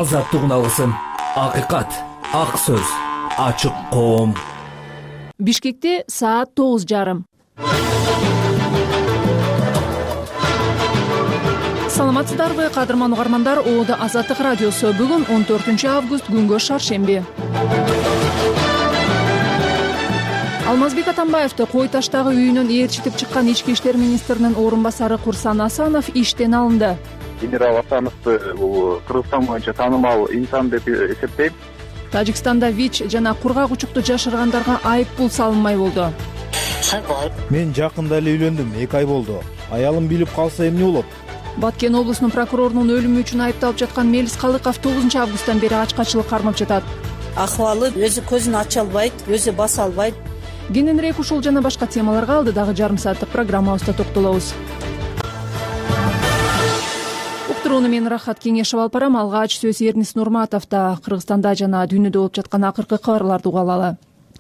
азаттык алсын. Акыйкат, ак сөз, ачык коом. Бишкекте саат 9:30. Саламатсыздарбы, кадырман угармандар? Оода Азаттык радиосу. Бүгүн 14 август, күнгө шаршемби. Алмазбек Атамбаевди Кой Таштагы үйүнөн ээрчитип чыккан ички иштер министринин орун басары Курсан Асанов иштен алынды. Генерал Асановду бул Кыргызстан боюнча таанымал инсан деп эсептейм. Тажикстанда ВИЧ жана кургак учукту жашыргандарга айып пул салынмай болду. Мен жакында эле үйлөндүм, 2 ай болду. Аялым билип калса эмне болот? Баткен облусунун прокурорунун өлүмү үчүн айыпталып жаткан Мелис Калыков 9 августтан бери ачкачылык кармап жатат. Акыбалы өзү көзүн ача албайт, өзү баса албайт. Кененирээк ушул жана башка темаларга алдыдагы жарым сааттык программабызда токтолобуз. Уктурууну мен Рахат Кеңешев алып барам. Алгач сөз Эрнис Нурматовдо. Кыргызстанда жана дүйнөдө болуп жаткан акыркы кабарларды уга алалы.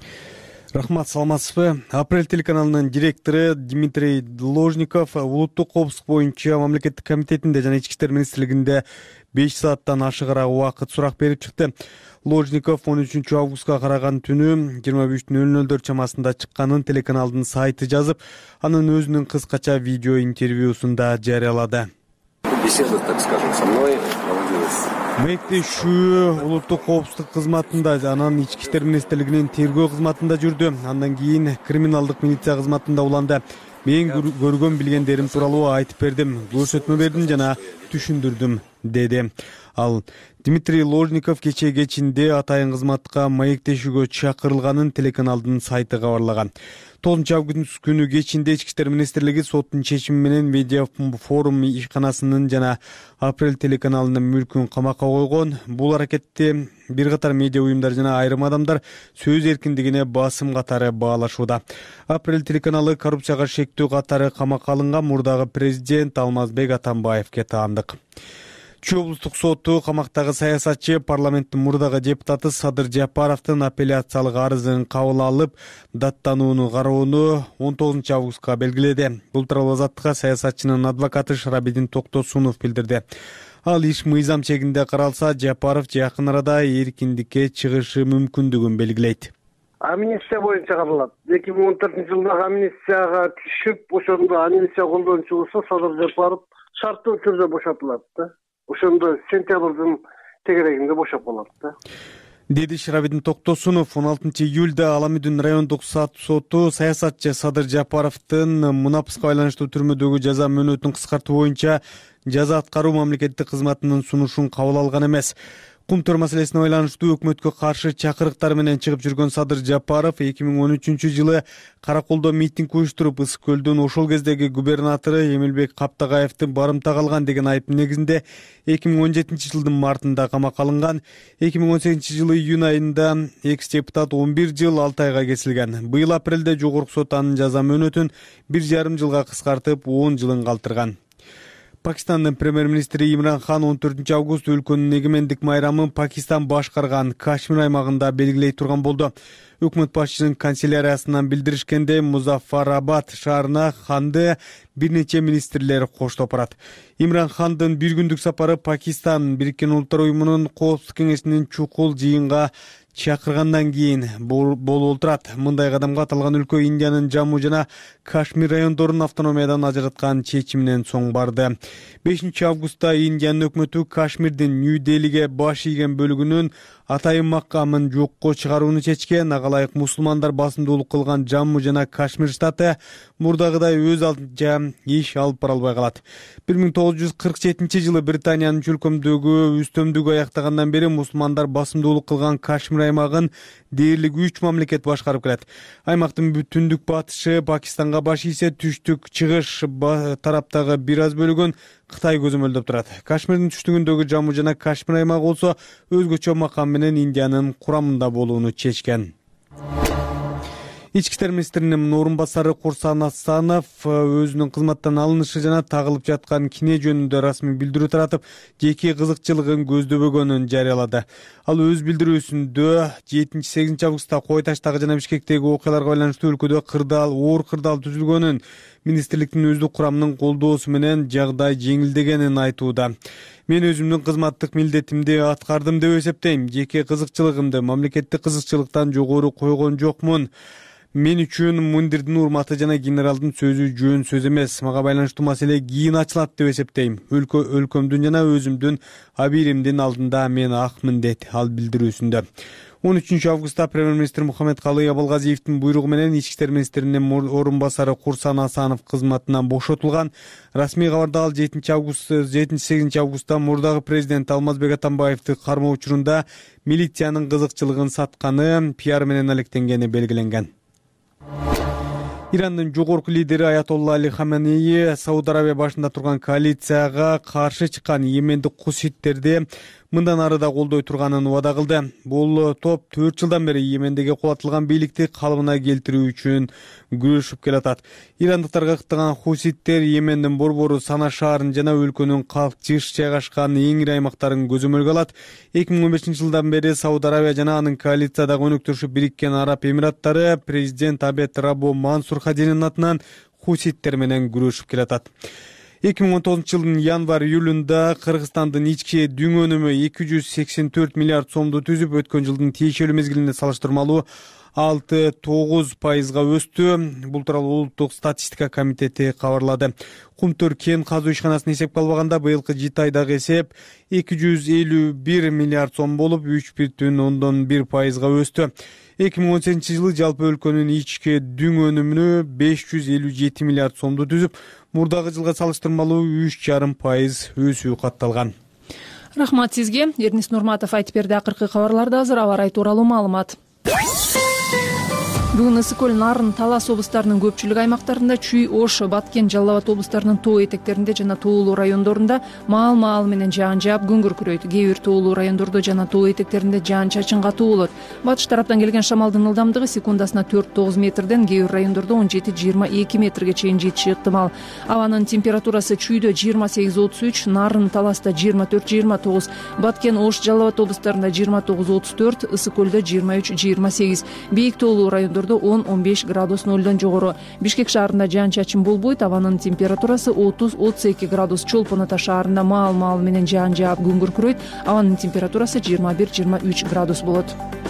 Рахмат, саламатсызбы? Апрель телеканалынын директору Дмитрий Ложников улуттук коопсуздук боюнча мамлекеттик комитетинде жана ички иштер министрлигинде 5 сааттан ашыгыраак убакыт сурак берип чыкты. Ложников 13 августка караган түнү 23:00 чамасында чыкканын телеканалдын сайты жазып, анын өзүнүн кыскача видео интервьюсунда жарыялады. Беседа, так скажем, со мной проводилась. Мэйкти Шүү улуттук коопсуздук кызматында, анан ички иштер министрлигинин тергөө кызматында жүрдү. Андан кийин криминалдык милиция кызматында уланды. Мен көргөн билгендерим тууралуу айтып бердим, көрсөтмө бердим жана түшүндүрдүм, деди. Ал Дмитрий Ложников кечинде атайын кызматка маектешүүгө чакырылганын телеканалдын сайты кабарлаган. 9 август күнү кечинде ички иштер министрлиги соттун чечими менен медиа форум ишканасынын жана Апрель телеканалынын мүлкүн камакка койгон. Бул аракетти бир катар медиа уюмдар жана айрым адамдар сөз эркиндигине басым катары баалашууда. Апрель телеканалы коррупцияга шектүү катары камакка алынган мурдагы президент Алмазбек Атамбаевге таандык. Чүй облустук соту камактагы саясатчы парламенттин мурдагы депутаты Садыр Жапаровдун апелляциялык арызын кабыл алып, даттанууну кароону 19 августка белгиледи. Бул тууралуу Азаттыкка саясатчынын адвокаты Шарабидин Токтосунов билдирди. Ал иш мыйзам чегинде каралса, Жапаров жакын арада эркиндикке чыгышы мүмкүндүгүн белгилейт. Амнистия боюнча каралат. 2014-жылдагы амнистияга түшүп, ошондо амнистия колдон чыгылса, Садыр Жапаров шарттуу түрдө бошотулат да. Ошондо сентябрдын тегерегинде бошоп калат да. Деди Шарабидин Токтосунов. 16 июлда Аламүдүн райондук соту саясатчы Садыр Жапаровдун мунапыска байланыштуу түрмөдөгү жаза мөөнөтүн кыскартуу боюнча жаза аткаруу мамлекеттик кызматынын сунушун кабыл алган эмес. Кумтөр маселесине байланыштуу өкмөткө каршы чакырыктар менен чыгып жүргөн Садыр Жапаров 2013 жылы Караколдо митинг уюштуруп, Ысык көлдүн ошол кездеги губернатору Эмилбек Каптагаевдин барымтага алган деген айып негизинде 2017 жылдын мартында камакка алынган. 2018 жылы июнь айында экс-депутат 11 жыл 6 айга кесилген. Быйыл апрелде жогорку сот анын жаза мөөнөтүн 1,5 жылга кыскартып, 10 жылын калтырган. Пакистандын премьер-министри Имран Хан 14 август өлкөнүн эгемендик майрамын Пакистан башкарган Кашмир аймагында белгилей турган болду. Өкмөт башчысынын канцеляриясынан билдиришкендей, Музаффарабад шаарына Ханды бир нече министрлер коштоп барат. Имран Хандын бир күндүк сапары Пакистан Бириккен Улуттар уюмунун Коопсуздук кеңешинин чукул жыйынга чакыргандан кийин болуп отурат. Мындай кадамга аталган өлкө Индиянын Жамму жана Кашмир райондорун автономиядан ажыраткан чечиминен соң барды. 5 августта Индиянын өкмөтү Кашмирдин Нью-Делиге баш ийген бөлүгүнүн атайын макамын жокко чыгарууну чечкен. Ага ылайык мусулмандар басымдуулук кылган Жамму жана Кашмир штаты мурдагыдай өз алдынча иш алып бара албай калат. 1947 жылы Британиянын чөлкөмдөгү үстөмдүгү аяктагандан бери мусулмандар басымдуулук кылган Кашмир аймагын дээрлик 3 мамлекет башкарып келет. Аймактын бүтүндүк батышы Пакистанга баш ийсе, түштүк чыгыш тараптагы бир аз бөлүгүн Кытай көзөмөлдөп турат. Кашмирдин түштүгүндөгү Жамму жана Кашмир аймагы болсо өзгөчө макам менен Индиянын курамында болууну чечкен. Ички иштер министринин орун басары Курсан Асанов өзүнүн кызматтан алынышы жана тагылып жаткан кине жөнүндө расмий билдирүү таратып, жеке кызыкчылыгын көздөбөгөнүн жарыялады. Ал өз билдирүүсүндө 7-8 августта Кой Таштагы жана Бишкектеги окуяларга байланыштуу өлкөдө оор кырдаал түзүлгөнүн, министрликтин өздүк курамынын колдоосу менен жагдай жеңилдегенин айтууда. Мен өзүмдүн кызматтык милдетимди аткардым деп эсептейм. Жеке кызыкчылыгымды мамлекеттик кызыкчылыктан жогору койгон жокмун. Мен үчүн мундирдин урматы жана генералдын сөзү жөн сөз эмес. Мага байланыштуу маселе кийин ачылат деп эсептейм. Өлкөмдүн жана өзүмдүн абийиримдин алдында мен акмын дейт ал билдирүүсүндө. 13 августта премьер-министр Мухаммедкалый Абылгазиевдин буйругу менен ички иштер министринин орун басары Курсан Асанов кызматынан бошотулган. Расмий кабарда ал 7-8 августта мурдагы президент Алмазбек Атамбаевди кармоо учурунда милициянын кызыкчылыгын сатканы, пиар менен алектенгени белгиленген. Ирандын жогорку лидери Аятолла Али Хаменеи Сауд Арабия башында турган коалицияга каршы чыккан йемендик хуситтерди мындан ары да колдой турганын убада кылды. Бул топ 4 жылдан бери Йемендеги кулатылган бийликти калыбына келтирүү үчүн күрөшүп келатат. Ирандыктарга кыттаган хуситтер Йемендин борбору Сана шаарын жана өлкөнүн калк жыш жайгашкан эң ири аймактарын көзөмөлгө алат. 2015 жылдан бери Сауд Арабия жана анын коалициядагы өнөктөшү Бириккен Араб Эмираттары президент Абед Рабо Мансур Хадинин атынан хуситтер менен күрөшүп келатат. 2019 жылдын январь-июлунда Кыргызстандын ички дүң өнүмү 284 миллиард сомду түзүп, өткөн жылдын тиешелүү мезгилине салыштырмалуу 6-9% өстү. Бул тууралуу улуттук статистика комитети кабарлады. Кумтөр кен казуу ишканасын эсепке албаганда быйылкы жыт айдагы эсеп 251 миллиард сом болуп 3,1% өстү. 2018 жылы жалпы өлкөнүн ички дүң өнүмүнө 557 миллиард сомду түзүп, мурдагы жылга салыштырмалуу 3,5% өсүү катталган. Рахмат сизге. Эрнис Нурматов айтып берди. Акыркы кабарларда азыр аба ырайы тууралуу маалымат. Бүгүн Ысык көл, Нарын, Талас облустарынын көпчүлүк аймактарында, Чүй, Ош, Баткен, Жалал Абад облустарынын тоо этектеринде жана тоолуу райондорунда маал менен жаан жаап күн күркүрөйт. Кээ бир тоолуу райондордо жана тоо этектеринде жаан-чачын катуу болот. Батыш тараптан келген шамалдын ылдамдыгы секундасына 4-9 метрден, кээ бир райондордо 17-22 метрге чейин жетиши ыктымал. Абанын температурасы Чүйдө 28-33, Нарын, Таласта 24-29, Баткен, Ош, Жалал Абад облустарында 29-34, Ысык көлдө 23-28. Бийик тоолуу райондордо 10-15 градус нөлдөн жогору. Бишкек шаарында жаан-чачын болбойт. Абанын температурасы 30-32 градус. Чолпон Ата шаарында маал менен жаан жаап күн күркүрөйт. Абанын температурасы 21-23 градус болот.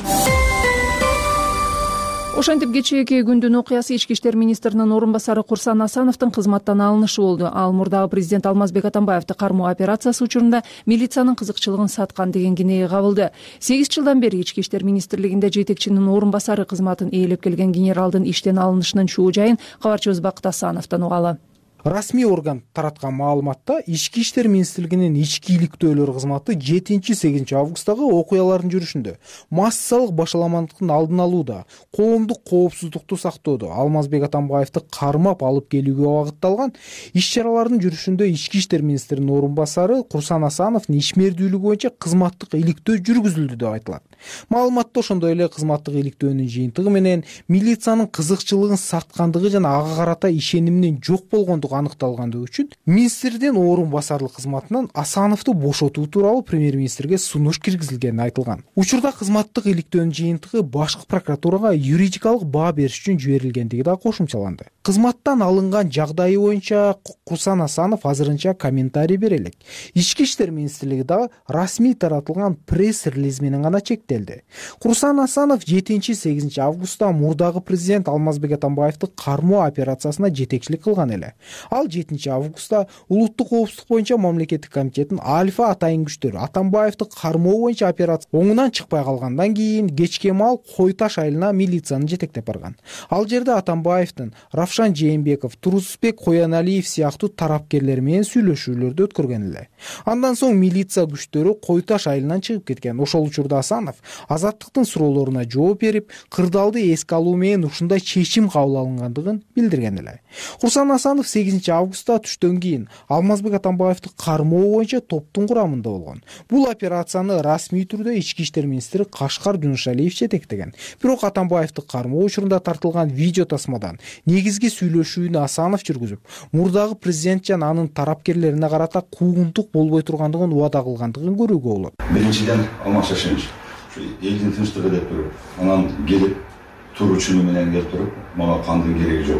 Ошентип кечээки күндүн окуясы ички иштер министринин орун басары Курсан Асановдун кызматтан алынышы болду. Ал мурдагы президент Алмазбек Атамбаевди кармоо операциясы учурунда милициянын кызыкчылыгын саткан деген кинеге кабылды. 8 жылдан бери ички иштер министрлигинде жетекчинин орун басары кызматын ээлеп келген генералдын иштен алынышынын чуу жайын кабарчыбыз Бакыт Асановдон угалы. Расмий орган тараткан маалыматта ички иштер министрлигинин ички иликтөөлөр кызматы 7-8 августтагы окуялардын жүрүшүндө массалык башаламандыктын алдын алууда, коомдук коопсуздукту сактоодо, Алмазбек Атамбаевди кармап алып келүүгө багытталган иш-чаралардын жүрүшүндө ички иштер министринин орун басары Курсан Асановдун ишмердүүлүгү боюнча кызматтык иликтөө жүргүзүлдү деп айтылат. Маалыматта ошондой эле кызматтык иликтөөнүн жыйынтыгы менен милициянын кызыкчылыгын саткандыгы жана ага карата ишениминин жок болгондугу аныкталгандыгы үчүн министрдин орун басарлык кызматынан Асановду бошотуу тууралуу премьер-министрге сунуш киргизилгени айтылган. Учурда кызматтык иликтөөнүн жыйынтыгы башкы прокуратурага юридикалык баа бериш үчүн жиберилгендиги да кошумчаланды. Кызматтан алынган жагдайы боюнча Курсан Асанов азырынча комментарий бере элек. Ички иштер министрлиги дагы расмий таратылган пресс-релиз менен гана чектелди. Курсан Асанов 7-8 августта мурдагы президент Алмазбек Атамбаевди кармоо операциясына жетекчилик кылган эле. Ал 7 августта улуттук коопсуздук боюнча мамлекеттик комитеттин альфа атайын күчтөрү Атамбаевди кармоо боюнча операция оңунан чыкпай калгандан кийин кечке маал Кой Таш айылына милицияны жетектеп барган. Ал жерде Атамбаевдин Равшан Жээнбеков, Турусбек Кояналиев сыяктуу тарапкерлер менен сүйлөшүүлөрдү өткөргөн эле. Андан соң милиция күчтөрү Кой Таш айылынан чыгып кеткен. Ошол учурда Асанов азаттыктын суроолоруна жооп берип, кырдаалды эске алуу менен ушундай чечим кабыл алынгандыгын билдирген эле. Курсан Асанов 8 августта түштөн кийин Алмазбек Атамбаевди кармоо боюнча топтун курамында болгон. Бул операцияны расмий түрдө ички иштер министри Кашкар Жунушалиев жетектеген. Бирок Атамбаевди кармоо учурунда тартылган видео тасмадан негизги сүйлөшүүнү Асанов жүргүзүп, мурдагы президент жана анын тарапкерлерине карата куугунтук болбой тургандыгын убада кылгандыгын көрүүгө болот. Биринчиден Алмаз Шашенович элдин тынчтыгы деп туруп, анан келип туруучуну менен келип туруп, мага кандын кереги жок.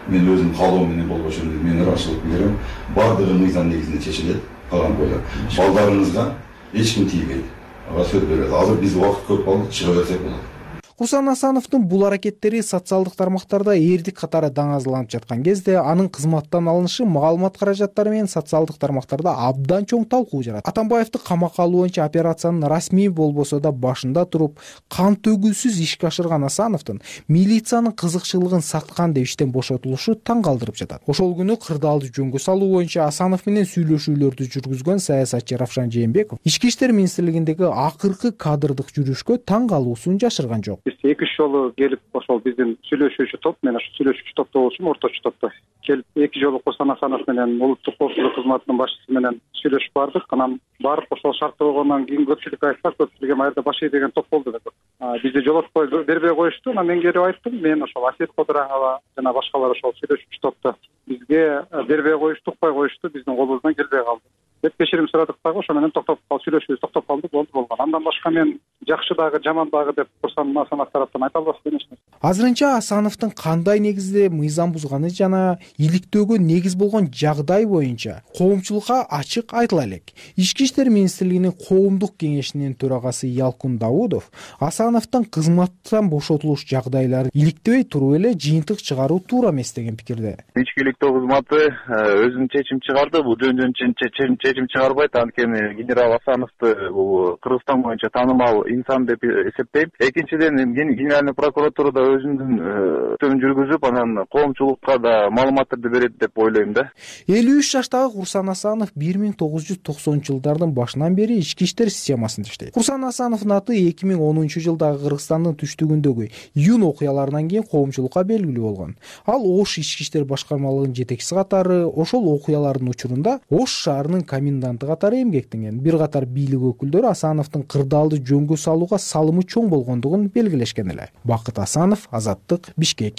мен өзім каалоо менен болуп ошондой мен ырайчылык берем. Бардыгы мыйзам негизинде чечилет. Калган койлар. Балдарыңызга эч ким тийбейт. Ага сөз берет. Азыр биз убакыт көп калды, чыга берсек болот. Курсан Асановдун бул аракеттери социалдык тармактарда эрдик катары даңазаланып жаткан кезде анын кызматтан алынышы маалымат каражаттары менен социалдык тармактарда абдан чоң талкуу жаратты. Атамбаевди камакка алуу боюнча операциянын расмий болбосо да башында туруп кан төгүүсүз ишке ашырган Асановдун милициянын кызыкчылыгын саткан деп иштен бошотулушу таң калтырып жатат. Ошол күнү кырдаалды жөнгө салуу боюнча Асанов менен сүйлөшүүлөрдү жүргүзгөн саясатчы Равшан Жээнбеков Ички иштер министрлигиндеги акыркы кадрдык жүрүшкө таң калуусун жашырган жок. Эки-үч жолу келип ошол биздин сүйлөшүүчү топ, мен ошо сүйлөшүүчү топто болчумун, орточу топто келип эки жолу Курсан Асанов менен улуттук коопсуздук кызматынын башчысы менен сүйлөшүп бардык. Анан барып ошол шарттуу болгондон кийин көпчүлүк айтса, көпчүлүк эми айда баш ий деген топ болду деп. Бизди жолотпой бербей коюшту. Анан мен келип айттым, мен ошол Асет Кодураңова жана башкалар ошол сүйлөшүүчү топто бизге бербей коюшту, укпай коюшту, биздин колубуздан келбей калды деп кечирим сурадык дагы. Ошо менен токтоп калып сүйлөшүүбүз токтоп калды, болгон. Андан башка мен жакшы дагы жаман дагы деп Курсан Асанов тараптан айта албаспын эч нерсе. Азырынча Асановдун кандай негизде мыйзам бузганы жана иликтөөгө негиз болгон жагдай боюнча коомчулукка ачык айтыла элек. Ички иштер министрлигинин коомдук кеңешинин төрагасы Ялкун Давудов Асановдун кызматтан бошотулуш жагдайлары иликтебей туруп эле жыйынтык чыгаруу туура эмес деген пикирде. Ички иликтөө кызматы өзүнүн чечим чыгарды. Бул жөн чечим чыгарбайт. Анткени генерал Асановду бул Кыргызстан боюнча таанымал инсан деп эсептейм. Экинчиден генеральный прокуратура да өзүнүн жүргүзүп, анан коомчулукка да маалыматтарды берет деп ойлойм да. 53 жаштагы Курсан Асанов 1990-жылдардын башынан бери ички иштер системасында иштейт. Курсан Асановдун аты 2010-жылдагы Кыргызстандын түштүгүндөгү июнь окуяларынан кийин коомчулукка белгилүү болгон. Ал Ош ички иштер башкармалыгынын жетекчиси катары ошол окуялардын учурунда Ош шаарынын коменданты катары эмгектенген. Бир катар бийлик өкүлдөрү Асановдун кырдаалды жөнгө салууга салымы чоң болгондугун белгилешкен эле. Бакыт Асанов, Азаттык, Бишкек.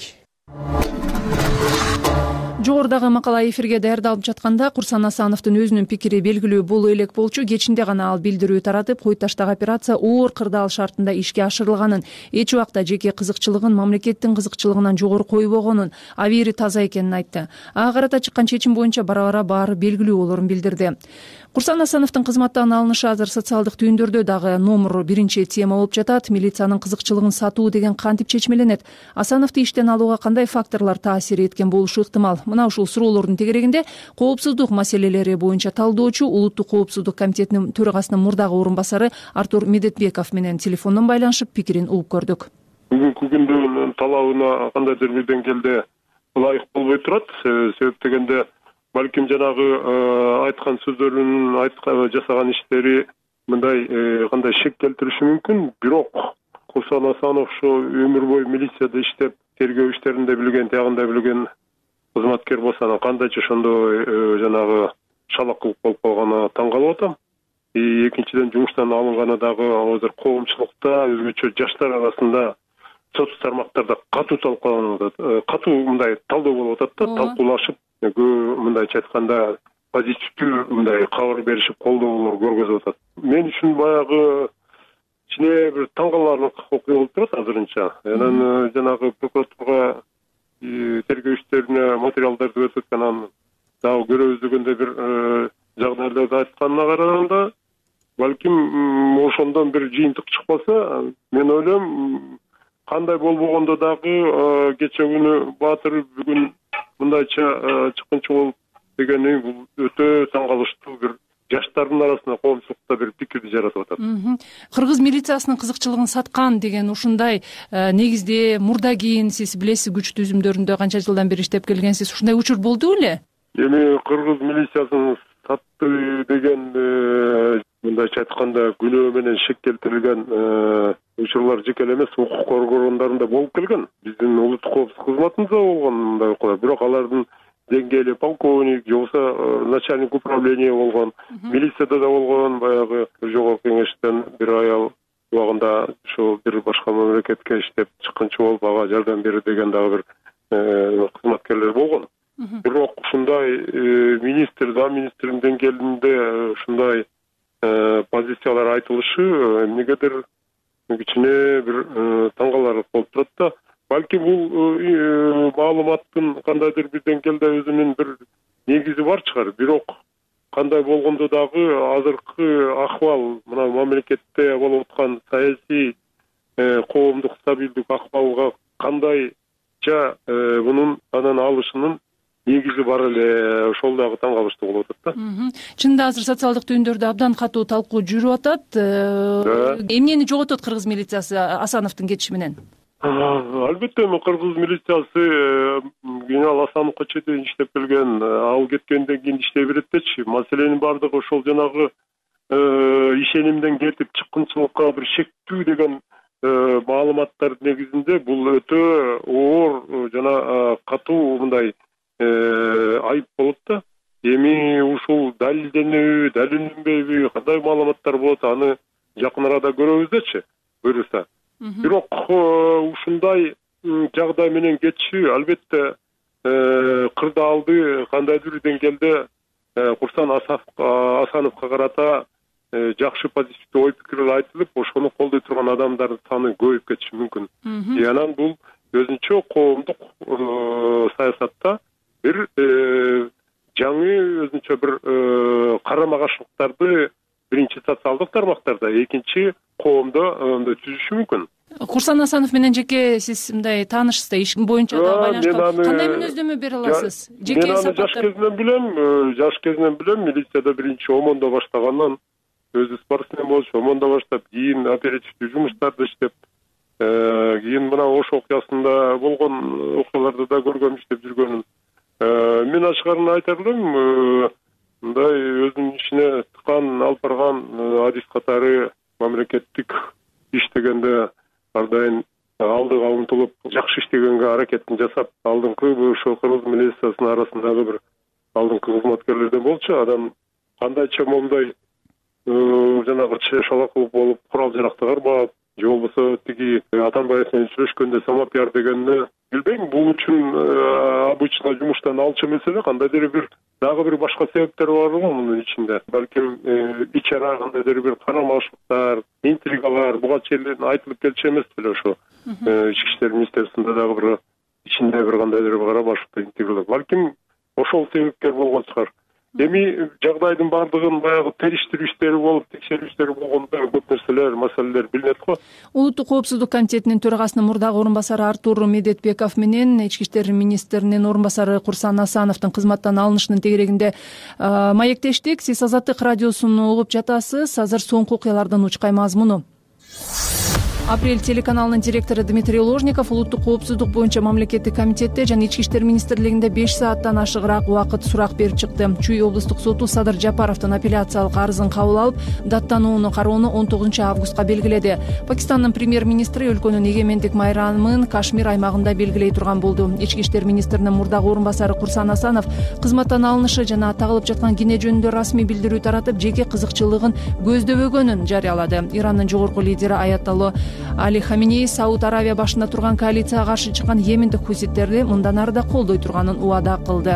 Жогорудагы макала эфирге даярдалып жатканда Курсан Асановдун өзүнүн пикири белгилүү болуу элек болчу. Кечинде гана ал билдирүү таратып, Кой таштагы операция оор кырдаал шартында ишке ашырылганын, эч убакта жеке кызыкчылыгын мамлекеттин кызыкчылыгынан жогору койбогонун, абийири таза экенин айтты. Ага карата чыккан чечим боюнча бара-бара баары белгилүү болорун билдирди. Курсан Асановдун кызматтан алынышы азыр социалдык түйүндөрдө дагы номер биринчи тема болуп жатат. Милициянын кызыкчылыгын сатуу деген кантип чечмеленет? Асановду иштен алууга кандай факторлор таасир эткен болушу ыктымал? Мына ушул суроолордун тегерегинде коопсуздук маселелери боюнча талдоочу Улуттук коопсуздук комитетинин төрагасынын мурдагы орун басары Артур Медетбеков менен телефондон байланышып пикирин угуп көрдүк. Бүгүнкү күндүн талабына кандайдыр бир деңгээлде ылайык болбой турат. Себеп дегенде балким жанагы айткан сөздөрүнүн жасаган иштери мындай кандай шек келтириши мүмкүн. Бирок Курсан Асанов ошо өмүр бою милицияда иштеп, тергөө иштеринде билген, тягында билген кызматкер болсо, анан кандайча ошондой жанагы шалакылык болуп калганына таң калып атам. Экинчиден жумуштан алынганы дагы азыр коомчулукта, өзгөчө жаштар арасында социалдык тармактарда катуу талкууланып атат. Катуу мындай талдоо болуп атат да, талкуулашып, мындайча айтканда позитивдүү мындай кабар беришип, колдоолор көргөзүп атат. Мен үчүн баягы ичине бир таң каларлык окуя болуп турат азырынча. Анан жанагы прокуратурага тергөө иштерине материалдарды өтүп аткан, дагы көрөбүз дегенде бир жагдайларды айтканына караганда, балким ошондон бир жыйынтык чыкпаса, мен ойлойм, кандай болбогондо дагы кече күнү Баатыр, бүгүн мындайча чыккынчы болуп дегени бул өтө таң калыштуу бир жаштардын арасында коомчулукта бир пикирди жаратып атат. Кыргыз милициясынын кызыкчылыгын саткан деген ушундай негизде мурда кийин сиз билесиз, күч түзүмдөрүндө канча жылдан бери иштеп келгенсиз, ушундай учур болду беле? Эми кыргыз милициясын сатты деген мындайча айтканда күнөө менен шек келтирилген учурлар жеке эле эмес, укук коргоо органдарында болуп келген. Биздин улуттук коопсуздук кызматында болгон мындай окуялар. Бирок алардын деңгээли полковник, же болбосо начальник управления болгон, милицияда да болгон, баягы жогорку кеңештен бир аял убагында ушул бир башка мамлекетке иштеп чыккынчы болуп, ага жардам берди деген дагы бир кызматкерлер болгон. Бирок ушундай министр, зам министрдин деңгээлинде ушундай позициялар айтылышы эмнегедир кичине бир таң каларлык болуп турат да. балким бул маалыматтын кандайдыр бир деңгээлде өзүнүн бир негизи бар чыгар. Бирок кандай болгондо дагы азыркы акыбал мына мамлекетте болуп аткан саясий коомдук стабилдик акыбалга кандайча мунун анан алышынын негизи бар эле, ошол дагы таң калыштуу болуп атат да. Чынында азыр социалдык түйүндөрдө абдан катуу талкуу жүрүп атат. Эмнени жоготот кыргыз милициясы Асановдун кетиши менен? Албетте, кыргыз милициясы генерал Асановго чейин иштеп келген, ал кеткенден кийин иштей берет дечи. Маселенин бардыгы ошол жанагы ишенимден кетип чыккынчылыкка бир шектүү деген маалыматтардын негизинде бул өтө оор жана катуу мындай айып болот да. Эми ушул далилденеби, далилденбейби, кандай маалыматтар болот, аны жакын арада көрөбүз дечи, буюрса. Бирок ушундай жагдай менен кетиши албетте кырдаалды кандайдыр деңгээлде Курсан Асановго карата жакшы позитивдүү ой пикирлер айтылып, ошону колдой турган адамдардын саны көбөйүп кетиши мүмкүн. Анан бул өзүнчө коомдук саясатта бир жаңы өзүнчө бир карама каршылыктарды биринчи социалдык тармактарда, экинчи коомдо түзүшү мүмкүн. Курсан Асанов менен жеке сиз мындай таанышсызда, иш боюнча да байланышкан. Кандай мүнөздөмө бере аласыз? Мен аны жаш кезинен билем, милицияда биринчи ОМОНдо баштагандан өзү спортсмен болчу, ОМОНдо баштап, кийин оперативдүү жумуштарда иштеп, кийин мына Ош окуясында болгон окуяларды да көргөм, иштеп жүргөнүн. Мен ачыгарын айтар элем, мындай өзүнүн ишине тыкан алып барган адис катары мамлекеттик иштегенде ар дайым алдыга умтулуп жакшы иштегенге аракетин жасап, алдыңкы ошо кыргыз милициясынын арасындагы бир алдыңкы кызматкерлерден болчу. Адам кандайча момундай жанагы шалакылык болуп курал жаракты кармап, же болбосо тиги Атамбаев менен сүйлөшкөндө самопиар дегенди билбейм, бул үчүн обычно жумуштан алчу маселе, кандайдыр бир дагы бир башка себептер барбы мунун ичинде. Балким ичара кандайдыр бир карамалыштыктар, интригалар буга чейин айтылып келчү эмес беле ошо. Ички иштер министрлигинде дагы бир ичинде бир кандайдыр бир карамалыштык интригалар. Балким ошол себепкер болгон чыгар. Эми жагдайдын бардыгын баягы териштирүү иштери болуп, текшерүү иштери болгондо көп нерселер, маселелер билинет го. Улуттук коопсуздук комитетинин төрагасынын мурдагы орун басары Артур Медетбеков менен ички иштер министринин орун басары Курсан Асановдун кызматтан алынышынын тегерегинде маектештик. Сиз Азаттык радиосун угуп жатасыз. Азыр соңку окуялардын учкай мазмуну. Апрель телеканалынын директору Дмитрий Ложников улуттук коопсуздук боюнча мамлекеттик комитетте жана ички иштер министрлигинде 5 сааттан ашыгыраак убакыт сурак берип чыкты. Чүй облустук соту Садыр Жапаровдун апелляциялык арызын кабыл алып, даттанууну кароону 19 августка белгиледи. Пакистандын премьер-министри өлкөнүн эгемендик майрамын Кашмир аймагында белгилей турган болду. Ички иштер министринин мурдагы орун басары Курсан Асанов кызматтан алынышы жана тагылып жаткан кине жөнүндө расмий билдирүү таратып, жеке кызыкчылыгын көздөбөгөнүн жарыялады. Ирандын жогорку лидери Аятолла Али Хаминей Сауд Аравия башында турган коалицияга каршы чыккан йемендик хуситтерди мындан ары да колдой турганын убада кылды.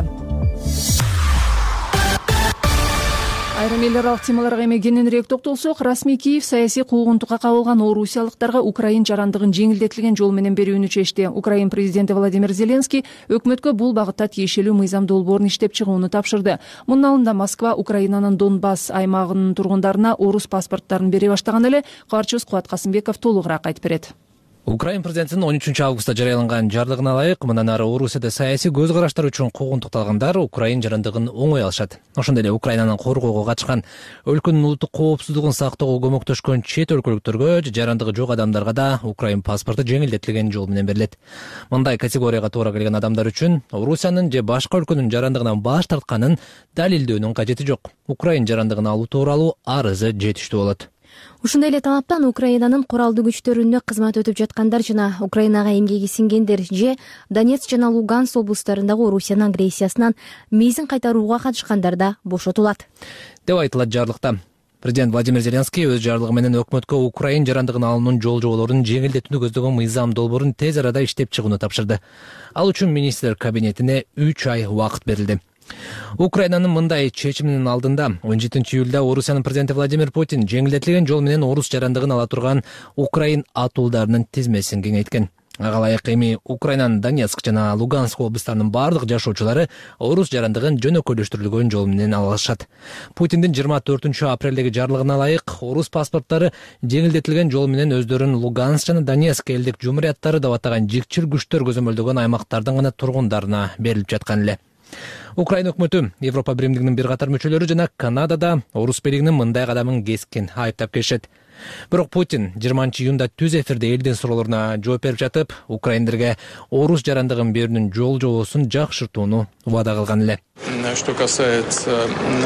Айрым эл аралык темаларга эми кененирээк токтолсок, расмий Киев саясий куугунтукка кабылган орусиялыктарга Украин жарандыгын жеңилдетилген жол менен берүүнү чечти. Украин президенти Владимир Зеленский өкмөткө бул багытта тиешелүү мыйзам долбоорун иштеп чыгууну тапшырды. Мунун алында Москва Украинанын Донбасс аймагынын тургундарына орус паспорттарын бере баштаган эле. Кабарчыбыз Кубат Касымбеков толугураак айтып берет. Украин президентинин 13 августта жарыяланган жарлыгына ылайык мындан ары Орусияда саясий көз караштар үчүн куугунтукталгандар Украин жарандыгын оңой алышат. Ошондой эле Украинанын коргоого катышкан, өлкөнүн улуттук коопсуздугун сактоого көмөктөшкөн чет өлкөлүктөргө же жарандыгы жок адамдарга да Украин паспорту жеңилдетилген жол менен берилет. Мындай категорияга туура келген адамдар үчүн Орусиянын же башка өлкөнүн жарандыгынан баш тартканын далилдөөнүн кажети жок. Украин жарандыгын алуу тууралуу арызы жетиштүү болот. Ушундай эле талаптан Украинанын куралдуу күчтөрүндө кызмат өтүп жаткандар жана Украинага эмгеги сиңгендер же Донецк жана Луганск облустарындагы Орусиянын агрессиясынан мейзин кайтарууга катышкандар да бошотулат деп айтылат жарлыкта. Президент Владимир Зеленский өз жарлыгы менен өкмөткө Украин жарандыгын алуунун жол-жоболорун жеңилдетүүнү көздөгөн мыйзам долбоорун тез арада иштеп чыгууну тапшырды. Ал үчүн министр кабинетине 3 ай убакыт берилди. Украинанын мындай чечиминин алдында 17 июлда Орусиянын президенти Владимир Путин жеңилдетилген жол менен орус жарандыгын ала турган Украин атуулдарынын тизмесин кеңейткен. Ага ылайык эми Украинанын Донецк жана Луганск облустарынын бардык жашоочулары орус жарандыгын жөнөкөйлөштүрүлгөн жол менен алышат. Путиндин 24 апрелдеги жарлыгына ылайык орус паспорттары жеңилдетилген жол менен өздөрүн Луганск жана Донецк элдик жумурияттары деп атаган жикчил күчтөр көзөмөлдөгөн аймактардын гана тургундарына берилип жаткан эле. Украина өкмөтү, Европа биримдигинин бир катар мүчөлөрү жана Канадада орус бийлигинин мындай кадамын кескин айыптап келишет. Бирок Путин 20-июнда түз эфирде элдин суроолоруна жооп берип жатып, украиндерге орус жарандыгын берүүнүн жол-жобосун жакшыртууну убада кылган эле. Что касается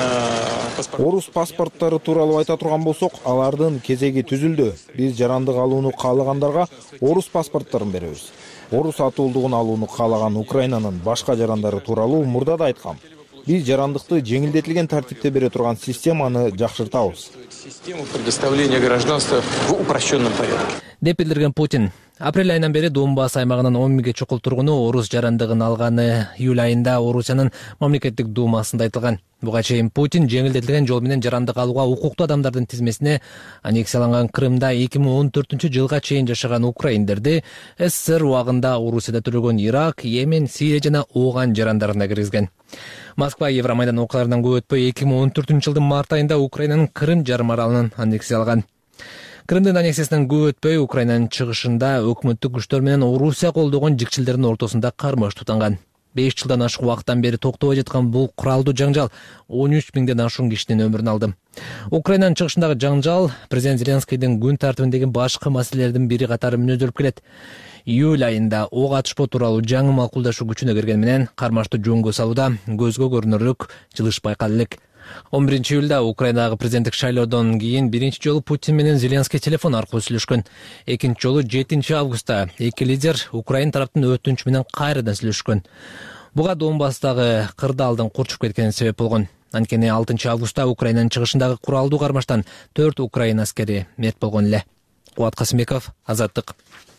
орус паспорттары тууралуу айта турган болсок, алардын кезеги түзүлдү. Биз жарандык алууну каалагандарга орус паспорттарын беребиз. Орус атуулдугун алууну каалаган Украинанын башка жарандары тууралуу мурда да айткам. Биз жарандыкты жеңилдетилген тартипте бере турган системаны жакшыртабыз. Систему предоставления гражданства в упрощенном порядке. Деп билдирген Путин. Апрель айынан бери Донбасс аймагынын 10 миңге чукул тургуну орус жарандыгын алганы июль айында Орусиянын мамлекеттик думасында айтылган. Буга чейин Путин жеңилдетилген жол менен жарандык алууга укуктуу адамдардын тизмесине аннексияланган Крымда 2014-жылга чейин жашаган украиндерди СССР убагында Орусияда төлөгөн Ирак, Йемен, Сирия жана Ооган жарандарына киргизген. Москва Евромайдан окуяларынан көп өтпөй 2014-жылдын март айында Украинанын Крым жарым аралын аннексиялган. Крымдын аннексиясынан көп өтпөй Украинанын чыгышында өкмөттүк күчтөр менен Орусия колдогон жикчилдердин ортосунда кармаш тутанган. 5 жылдан ашык убакыттан бери токтобой жаткан бул куралдуу жаңжал 13 миңден ашуун кишинин өмүрүн алды. Украинанын чыгышындагы жаңжал президент Зеленскийдин күн тартибиндеги башкы маселелердин бири катары мүнөздөлүп келет. Июль айында ок атышпоо тууралуу жаңы макулдашуу күчүнө кирген менен кармашты жөнгө салууда көзгө көрүнөрлүк жылыш байкалды элек. 11 июлда Украинадагы президенттик шайлоодон кийин биринчи жолу Путин менен Зеленский телефон аркылуу сүйлөшкөн. Экинчи жолу 7 августта эки лидер Украин тараптын өтүнүчү менен кайрадан сүйлөшкөн. Буга Донбасстагы кырдаалдын курчуп кеткени себеп болгон. Анткени 6 августта Украинанын чыгышындагы куралдуу кармаштан 4 Украин аскери мерт болгон эле. Кубат Касымбеков, Азаттык.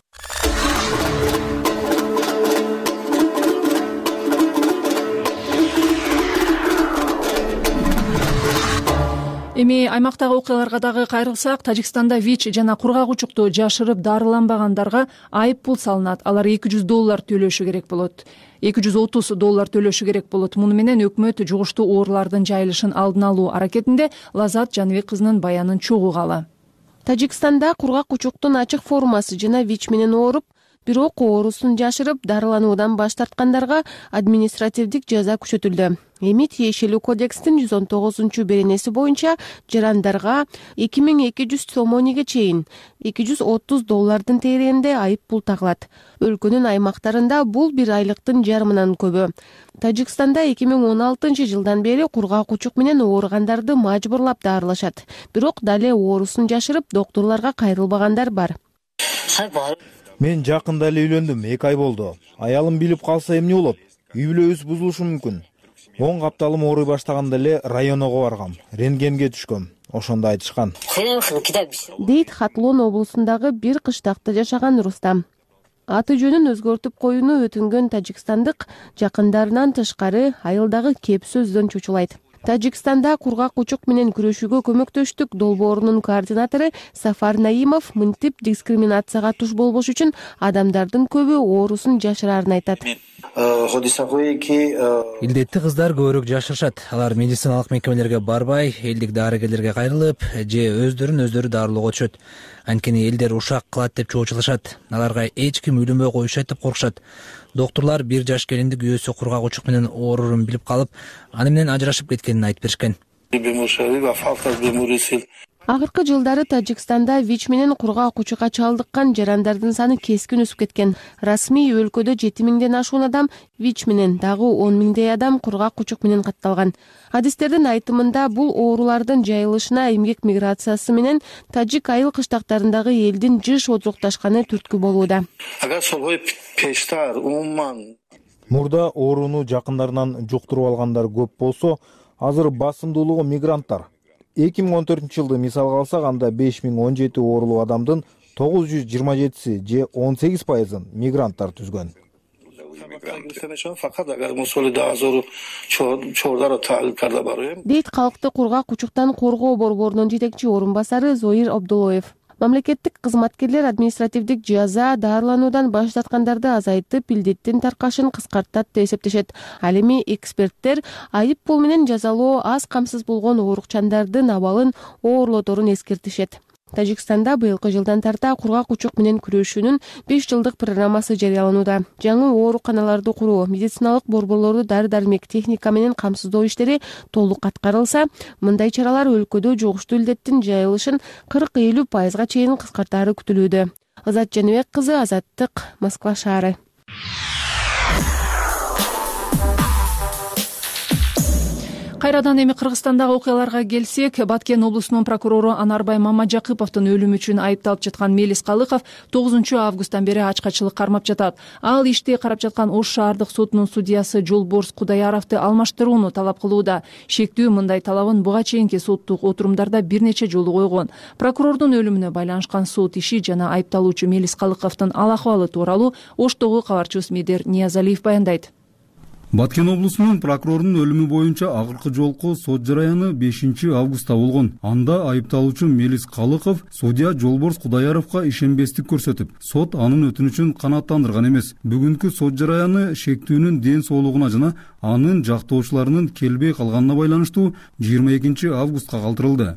Эми аймактагы окуяларга дагы кайрылсак, Тажикстанда ВИЧ жана кургак учукту жашырып дарыланбагандарга айып пул салынат. Алар $200 төлөшү керек болот. $230 төлөшү керек болот. Муну менен өкмөт жугуштуу оорулардын жайылышын алдын алуу аракетинде. Лазат Жаныбек кызынын баянын чогугала. Тажикстанда кургак учуктун ачык формасы жана ВИЧ менен ооруп, бирок оорусун жашырып дарылануудан баш тарткандарга административдик жаза күчөтүлдү. Эми тиешелүү кодекстин 119 боюнча жарандарга 2200 сомониге чейин $230 тегерегинде айып пул тагылат. Өлкөнүн аймактарында бул бир айлыктын жарымынан көбү. Тажикстанда 2016 жылдан бери кургак учук менен ооругандарды мажбурлап дарылашат. Бирок дале оорусун жашырып доктурларга кайрылбагандар бар. Мен жакында эле үйлөндүм, 2 ай болду. Аялым билип калса эмне болот? Үй бүлөбүз бузулушу мүмкүн. 10 капталым ооруй баштаганда эле районго баргам, рентгенге түшкөм. Ошондо айтышкан. Дейт Хатлон облусундагы бир кыштакта жашаган Рустам. Аты жөнүн өзгөртүп коюуну өтүнгөн тажикстандык жакындарынан тышкары айылдагы кеп сөздөн чочулайт. Тажикстанда кургак учук менен күрөшүүгө көмөктөштүк долбоорунун координатору Сафар Наимов мынтип дискриминацияга туш болбош үчүн адамдардын көбү оорусун жашырарын айтат. Илдетти кыздар көбүрөөк жашырышат. Алар медициналык мекемелерге барбай, элдик дарыгерлерге кайрылып, же өздөрү дарылоого түшөт. Анткени элдер ушак кылат деп чоочулашат. Аларга эч ким үйлөнбөй коюшат деп коркушат. Доктурлар бир жаш келинди күйөөсү кургак учук менен оорурун билип калып, аны менен ажырашып кеткенин айтып беришкен. Акыркы жылдары Тажикстанда ВИЧ менен кургак учукка чалдыккан жарандардын саны кескин өсүп кеткен. Расмий өлкөдө 7 миңден ашуун адам ВИЧ менен, дагы 10 миңдей адам кургак учук менен катталган. Адистердин айтымында бул оорулардын жайылышына эмгек миграциясы менен тажик айыл кыштактарындагы элдин жыш озукташканы түрткү болууда. Мурда ооруну жакындарынан жуктуруп алгандар көп болсо, азыр басымдуулугу мигранттар. 2014 жылды мисалга алсак, анда 5017 оорулуу адамдын 927си же 18%ын мигранттар түзгөн. Дейт калкты кургак учуктан коргоо борборунун жетекчи орун басары Зоир Абдулоев. мамлекеттик кызматкерлер административдик жаза дарылануудан баш тарткандарды азайтып, илдеттин таркашын кыскартат деп эсептешет. Ал эми эксперттер айып пул менен жазалоо аз камсыз болгон оорукчандардын абалын оорлоторун эскертишет. Тажикстанда быйылкы жылдан тарта кургак учук менен күрөшүүнүн 5 жылдык программасы жарыяланууда. Жаңы ооруканаларды куруу, медициналык борборлорду дары-дармек, техника менен камсыздоо иштери толук аткарылса, мындай чаралар өлкөдө жугуштуу илдеттин жайылышын 40-50% чейин кыскартаары күтүлүүдө. Азат Жаныбек кызы, Азаттык, Москва шаары. Кайрадан эми Кыргызстандагы окуяларга келсек, Баткен облусунун прокурору Анарбай Мамажакыповдун өлүмү үчүн айыпталып жаткан Мелис Калыков 9 августтан бери ачкачылык кармап жатат. Ал ишти карап жаткан Ош шаардык сотунун судьясы Жолборс Кудаяровду алмаштырууну талап кылууда. Шектүү мындай талабын буга чейинки соттук отурумдарда бир нече жолу койгон. Прокурордун өлүмүнө байланышкан сот иши жана айыпталуучу Мелис Калыковдун ал акыбалы тууралуу Оштогу кабарчыбыз Медер Ниязалиев баяндайт. Баткен облусунун прокурорунун өлүмү боюнча акыркы жолку сот жараяны 5 августта болгон. Анда айыпталуучу Мелис Калыков судья Жолборс Кудаяровго ишенбестик көрсөтүп, сот анын өтүнүчүн канааттандырган эмес. Бүгүнкү сот жараяны шектүүнүн ден соолугуна жана анын жактоочуларынын келбей калганына байланыштуу 22 августка калтырылды.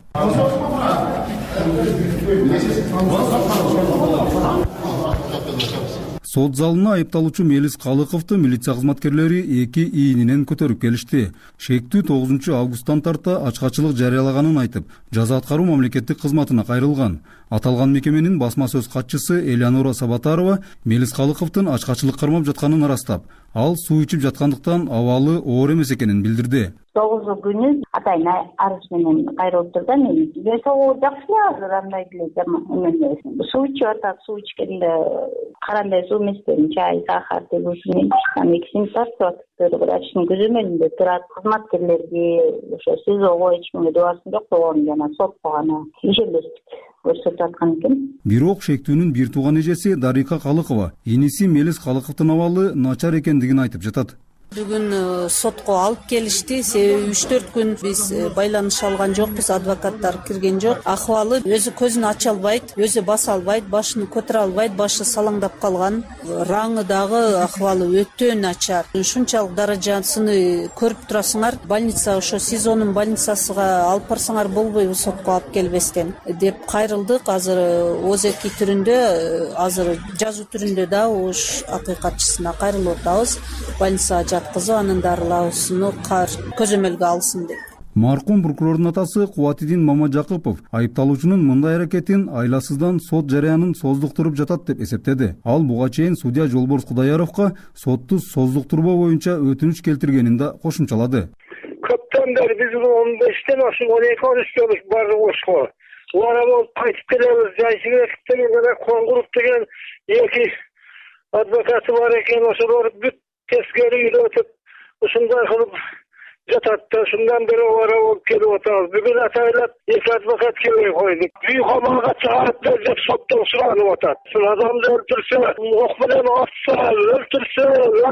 Сот залына айыпталуучу Мелис Калыковду милиция кызматкерлери 2 ийининен көтөрүп келишти. Шектүү 9 августтан тарта ачкачылык жарыялаганын айтып, жаза аткаруу мамлекеттик кызматына кайрылган. Аталган мекеменин басма сөз катчысы Элеонора Сабатарова Мелис Калыковдун ачкачылык кармап жатканын арастап, ал суу ичип жаткандыктан абалы оор эмес экенин билдирди. 9 күнү атайын арыз менен кайрылыптыр да, мен соо жакшы азыр андай деле жаман суу ичип атат, суу ичкенде карандай суу эмес чай, сахар деп анан экисин тартып атыптыр. Врачтын көзөмөлүндө турат. Кызматкерлерге ошо СИЗОго эч кимге дубасын жок болгон жана сотко гана ишенбестик көрсөтүп аткан экен. Бирок шектүүнүн бир тууган эжеси Дарика Калыкова иниси Мелис Калыковдун абалы начар экендигин айтып жатат. Бүгүн сотко алып келишти. Себеби 3-4 күн биз байланыша алган жокпуз, адвокаттар кирген жок. Акыбалы өзү көзүн ача албайт, өзү баса албайт, башын көтөрө албайт, башы салаңдап калган. Раңы дагы акыбалы өтө начар. Ушунчалык даражасыны көрүп турасыңар, больница ошо СИЗОнун больницасына алып барсаңар болбойбу сотко алып келбестен деп кайрылдык. Азыр ОЗК түрүндө, азыр жазуу түрүндө да Ош акыйкатчысына кайрылып атабыз. Больницага жаткызып, анын дарылоосуну көзөмөлгө алсын деп. Маркум прокурордун атасы Кубатидин Мамажакыпов айыпталуучунун мындай аракетин айласыздан сот жарыянын создуктуруп жатат деп эсептеди. Ал буга чейин судья Жолборс Кудаяровго сотту создуктурбоо боюнча өтүнүч келтиргенин да кошумчалады. Көптөн бери биз 15тен ашып 12 жолуш барды Ошко. Улар болуп кайтып келебиз, Жайсыбек деген Коңгуров деген 2 адвокаты бар экен, ошолор бүт тескери өтүп, ушундай кылып жатат да, шундан бери ора болуп келип атабыз. Бүгүн атайлап 2 адвокат келбей койдук. Үй камакка чыгарып бер деп соттон суранып атат. Адамды өлтүрсө, ок менен атса, өлтүрсө,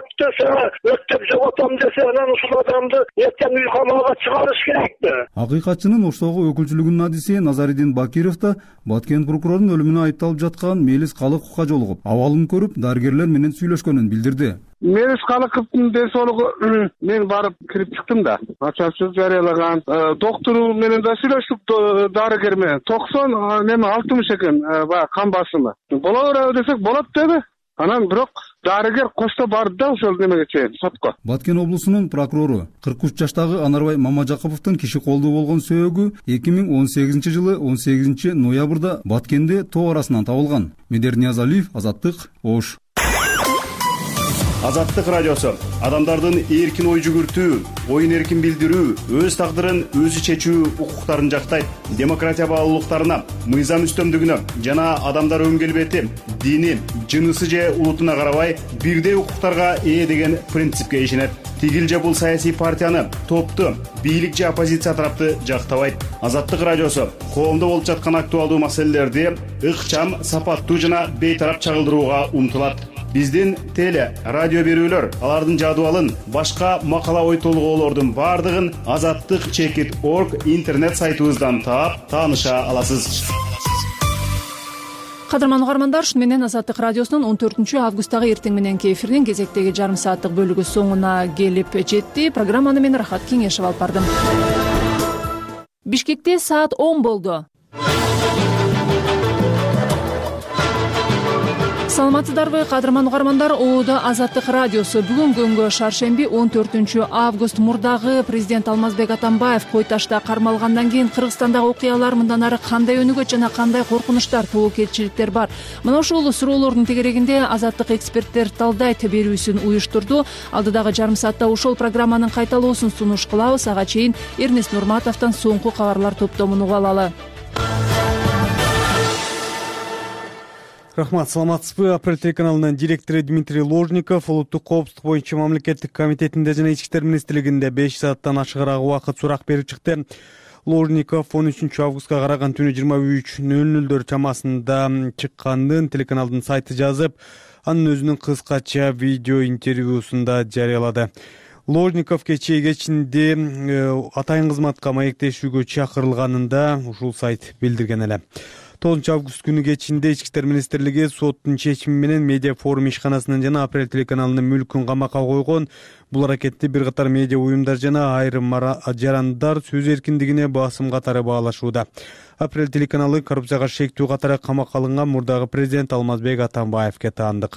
өктөп жоготом десе, анан ушул адамды эртең үй камакка чыгарыш керекпи? Акыйкатчынын Оштогу өкүлчүлүгүнүн адиси Назаридин Бакиров да Баткен прокурорунун өлүмүнө айыпталып жаткан Мелис Калыковго жолугуп, абалын көрүп, дарыгерлер менен сүйлөшкөнүн билдирди. Мелис Калыковдун ден соолугу мен барып кирип чыктым да. Ачар сөз жарыялаган. Доктору менен да сүйлөштүк, дарыгер менен. 60 экен баягы кан басымы. Боло береби десек болот деди. Анан бирок дарыгер кошто барды да ошол немеге чейин сотко. Баткен облусунун прокурору 43 жаштагы Анарбай Мамажакыповдун киши колдуу болгон сөөгү 2018 жылы 18 ноябрда Баткенде тоо арасынан табылган. Медер Ниязалиев, Азаттык, Ош. Азаттык радиосу адамдардын эркин ой жүгүртүү, оюн эркин билдирүү, өз тагдырын өзү чечүү укуктарын жактайт. Демократия баалуулуктарына, мыйзам үстөмдүгүнө жана адамдар өн келбети, дини, жынысы же улутуна карабай бирдей укуктарга ээ деген принципке ишенет. Тигил же бул саясий партияны, топту, бийлик же оппозиция тарапты жактабайт. Азаттык радиосу коомдо болуп жаткан актуалдуу маселелерди ыкчам, сапаттуу жана бейтарап чагылдырууга умтулат. Биздин теле, радио берүүлөр, алардын жадыбалын, башка макала ой толгоолордун бардыгын azattik.org интернет сайтыбыздан таап, тааныша аласыз. кадырман угармандар, ушуну менен Азаттык радиосунун 14-августтагы эртең мененки эфиринин кезектеги жарым сааттык бөлүгү соңуна келип жетти. Программаны мен Рахат Кеңешев алып бардым. Бишкекте саат 10 болду. Саламатсыздарбы, кадырман угармандар? Оодо Азаттык радиосу. Бүгүн күнгө шаршемби 14-август. Мурдагы президент Алмазбек Атамбаев Кой Ташта кармалгандан кийин Кыргызстандагы окуялар мындан ары кандай өнүгөт жана кандай коркунучтар, тобокелчиликтер бар? Мына ушул суроолордун тегерегинде Азаттык эксперттер талдайт берүүсүн уюштурду. Алдыдагы жарым саатта ошол программанын кайталоосун сунуш кылабыз. Ага чейин Эрнест Нурматовдон соңку кабарлар топтомун угуп алалы. Рахмат, саламатсызбы? Апрель телеканалынын директору Дмитрий Ложников улуттук коопсуздук боюнча мамлекеттик комитетинде жана ички иштер министрлигинде 5 сааттан ашыгыраак убакыт сурак берип чыкты. Ложников 13-августка караган түнү 23:00 чамасында чыкканын телеканалдын сайты жазып, анын өзүнүн кыскача видео интервьюсунда жарыялады. Ложников кечинде атайын кызматка маектешүүгө чакырылганында ушул сайт билдирген эле. 9-август күнү кечинде ички иштер министрлиги соттун чечими менен медиа форум ишканасынын жана Апрель телеканалынын мүлкүн камакка койгон. Бул аракетти бир катар медиа уюмдар жана айрым жарандар сөз эркиндигине басым катары баалашууда. Апрель телеканалы коррупцияга шектүү катары камакка алынган мурдагы президент Алмазбек Атамбаевге таандык.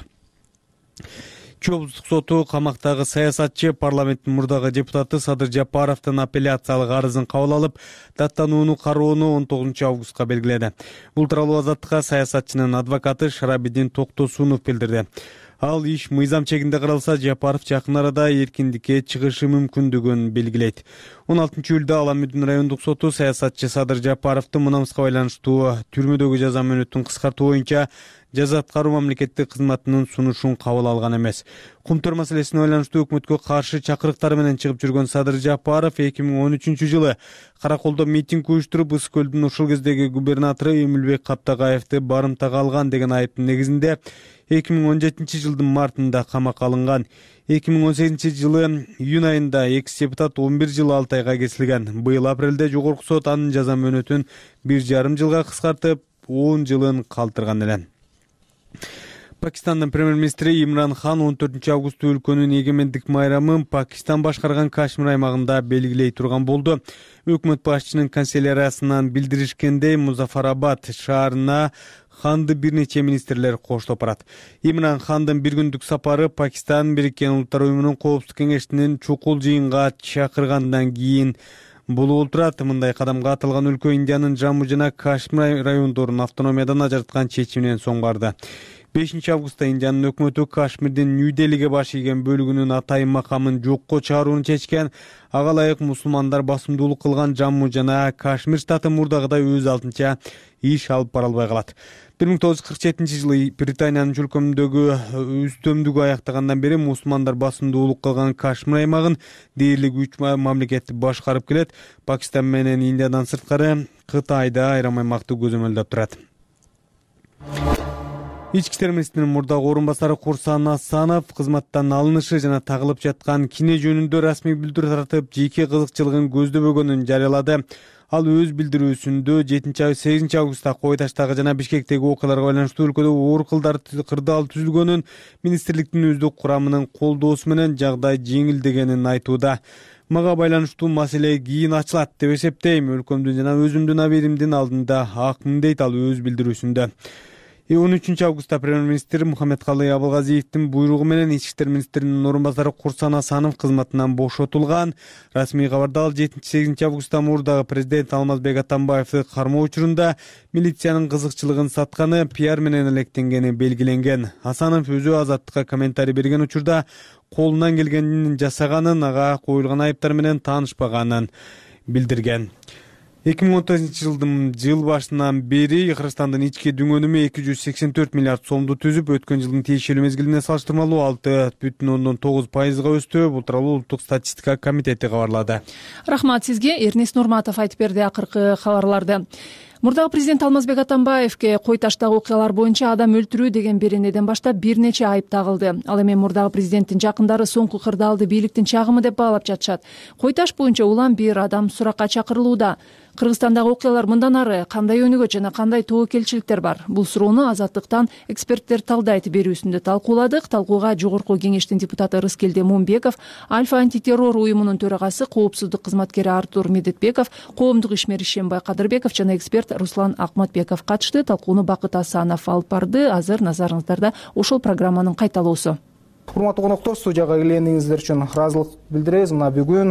Чүй соту камактагы саясатчы парламенттин мурдагы депутаты Садыр Жапаровдун апелляциялык арызын кабыл алып, даттанууну кароону 19-августка белгиледи. Бул тууралуу Азаттыкка саясатчынын адвокаты Шарабидин Токтосунов билдирди. Ал иш мыйзам чегинде каралса, Жапаров жакын арада эркиндикке чыгышы мүмкүндүгүн белгилейт. 16-июлда Аламүдүн райондук соту саясатчы Садыр Жапаровдун мунамызга байланыштуу түрмөдөгү жаза мөөнөтүн кыскартуу боюнча жаза аткаруу мамлекеттик кызматынын сунушун кабыл алган эмес. Кумтөр маселесине байланыштуу өкмөткө каршы чакырыктар менен чыгып жүргөн Садыр Жапаров 2013-жылы Караколдо митинг уюштуруп, Ысык көлдүн ушул кездеги губернатору Эмилбек Каптагаевди барымтага алган деген айыптын негизинде 2017-жылдын мартында камакка алынган. 2018-жылы июнь айында экс-депутат 11 жыл 6 айга кесилген. Быйыл апрелде жогорку сот анын жаза мөөнөтүн 1,5 жылга кыскартып, 10 жылын калтырган эле. Пакистандын премьер-министри Имран Хан 14-август өлкөнүн эгемендик майрамын Пакистан башкарган Кашмир аймагында белгилей турган болду. Өкмөт башчынын канцеляриясынан билдиришкендей, Музафарабад шаарына Ханды бир нече министрлер коштоп барат. Имран Хандын бир күндүк сапары Пакистан Бириккен Улуттар уюмунун коопсуздук кеңешинин чукул жыйынга чакыргандан кийин болуп турат. Мындай кадамга аталган өлкө Индиянын Жамму жана Кашмир райондорун автономиядан ажырткан чечиминен соң барды. 5-августта Индиянын өкмөтү Кашмирдин Нью-Делиге баш ийген бөлүгүнүн атайын макамын жокко чыгарууну чечкен. Ага ылайык мусулмандар басымдуулук кылган Жамму жана Кашмир штаты мурдагыдай өз алдынча иш алып бара албай калат. 1947-жылы Британиянын чөлкөмүндөгү үстөмдүгү аяктагандан бери мусулмандар басымдуулук кылган Кашмир аймагын дээрлик 3 мамлекет башкарып келет. Пакистан менен Индиядан сырткары Кытайда айрым аймакты көзөмөлдөп турат. Ички иштер министринин мурдагы орун басары Курсан Асанов кызматтан алынышы жана тагылып жаткан кине жөнүндө расмий билдирүү таратып, жеке кызыкчылыгын көздөбөгөнүн жарыялады. Ал өз билдирүүсүндө 7-8 августта Кой Таштагы жана Бишкектеги окуяларга байланыштуу өлкөдө оор кырдаал түзүлгөнүн, министрликтин өздүк курамынын колдоосу менен жагдай жеңилдегенин айтууда. Мага байланыштуу маселе кийин ачылат деп эсептейм. Өлкөмдүн жана өзүмдүн абийимдин алдында акмын дейт ал өз билдирүүсүндө. 13-августта премьер-министр Мухаммедкалый Абылгазиевдин буйругу менен ички иштер министринин орун басары Курсан Асанов кызматынан бошотулган. Расмий кабарда ал 7-8 августта мурдагы президент Алмазбек Атамбаевди кармоо учурунда милициянын кызыкчылыгын сатканы, пиар менен электенгени белгиленген. Асанов өзү Азаттыкка комментарий берген учурда колунан келгенин жасаганын, ага коюлган айыптар менен таанышпаганын билдирген. 2019-жылдын жыл башынан бери Кыргызстандын ички дүңөнүмү 284 миллиард сомду түзүп, өткөн жылдын тиешелүү мезгилине салыштырмалуу 6,9%га өстү. Бул тууралуу Улуттук статистика комитети кабарлады. Рахмат сизге. Эрнест Нурматов айтып берди акыркы кабарларды. Мурдагы президент Алмазбек Атамбаевге Кой Таштагы окуялар боюнча адам өлтүрүү деген беренеден баштап бир нече айып тагылды. Ал эми мурдагы президенттин жакындары соңку кырдаалды бийликтин чагымы деп баалап жатышат. Кой Таш боюнча улам бир адам суракка чакырылууда. Кыргызстандагы окуялар мындан ары кандай өнүгөт жана кандай тобокелчиликтер бар? Бул суроону Азаттыктан эксперттер талдайт берүүсүндө талкууладык. Талкууга Жогорку Кеңештин депутаты Рыскелде Мумбеков, Альфа антитеррор уюмунун төрагасы, коопсуздук кызматкери Артур Медетбеков, коомдук ишмер Ишембай Кадырбеков жана эксперт Руслан Акматбеков катышты. Талкууну Бакыт Асанов алып барды. Азыр назарыңыздарда ошол программанын кайталоосу. Урматтуу коноктор, студияга келгениңиздер үчүн ыраазылык билдиребиз. Мына бүгүн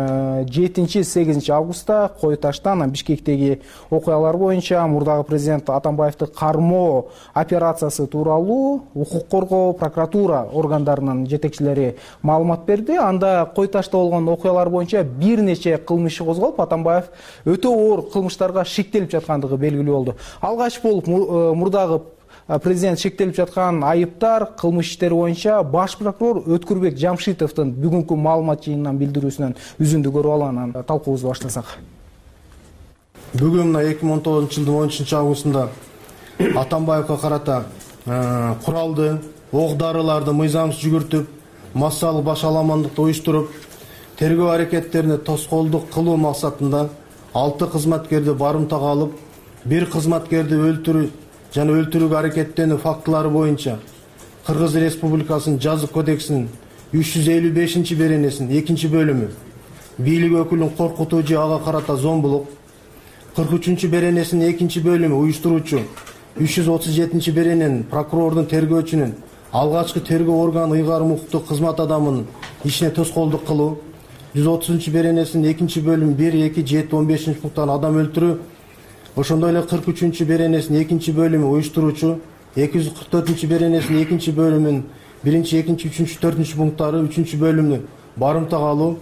7-8 августта Кой Таштан Бишкектеги окуялар боюнча мурдагы президент Атамбаевди кармоо операциясы тууралуу укук коргоо, прокуратура органдарынын жетекчилери маалымат берди. Анда Кой Ташта болгон окуялар боюнча бир нече кылмыш иши козголуп, Атамбаев өтө оор кылмыштарга шектелип жаткандыгы белгилүү болду. Алгач болуп мурдагы президент шектелип жаткан айыптар, кылмыш иштери боюнча баш прокурор Өткүрбек Жамшитовдун бүгүнкү маалымат жыйынынан билдирүүсүнөн үзүндү көрүп алып анан талкуубузду баштасак. Бүгүн 2019 жылдын 13 августунда Атамбаевга карата куралды, ок-дарыларды мыйзамсыз жүгүртүп, массалык баш аламандыкты уюштуруп, тергөө аракеттерине тоскоолдук кылуу максатында 6 кызматкерди барымтага алып, 1 кызматкерди жана өлтүрүүгө аракеттенүү фактылары боюнча Кыргыз Республикасынын жазык кодексинин 355 беренесинин 2 бөлүмү бийлик өкүлүн коркутуу же ага карата зомбулук, 43 беренесинин 2 бөлүмү уюштуруучу 337 берененин прокурордун тергөөчүнүн алгачкы тергөө органы ыйгарым укуктук кызмат адамынын ишине тоскоолдук кылуу, 130 беренесинин 2 бөлүмү 1, 2, 7, 15 пункттан адам өлтүрүү, ошондой эле 43 беренесинин 2 бөлүмү уюштуруучу, 244 беренесинин 2 бөлүмүнүн 1, 2, 3, 4 пункттары 3 бөлүмүнү барымтага алуу,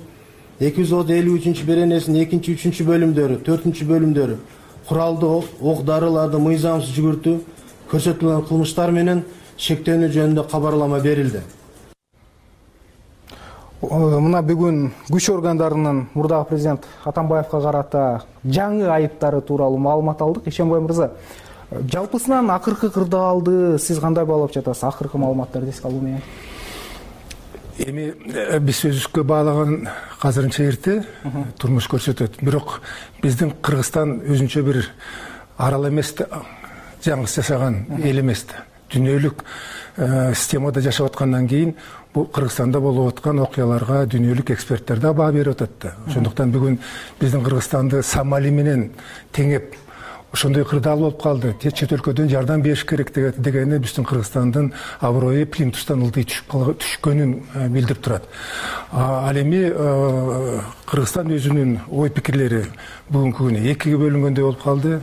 253 беренесинин 2, 3 бөлүмдөрү 4 бөлүмдөрү куралды ок-дарыларды мыйзамсыз жүгүртүү, көрсөтүлгөн кылмыштар менен шектенүү жөнүндө кабарлама берилди. Мына бүгүн күч органдарынын мурдагы президент Атамбаевга карата жаңы айыптары тууралуу маалымат алдык. Ишембай мырза, жалпысынан акыркы кырдаалды сиз кандай баалап жатасыз? Акыркы маалыматтарды эске алуу менен. Эми биз өзүбүзгө баалаган азырынча эрте турмуш көрсөтөт. Бирок биздин Кыргызстан өзүнчө бир арал эмес, жаңы жашаган эл эмес. Дүйнөлүк системада жашап аткандан кийин бул Кыргызстанда болуп аткан окуяларга дүйнөлүк эксперттер да баа берип атат. Ошондуктан бүгүн биздин Кыргызстанды Сомали менен теңеп ошондой кырдаал болуп калды. Чет өлкөдөн жардам бериш керек дегени биздин Кыргызстандын аброю плинтустан ылдый түшкөнүн билдирип турат. Ал эми Кыргызстан өзүнүн ой пикирлери бүгүнкү күнү экиге бөлүнгөндөй болуп калды.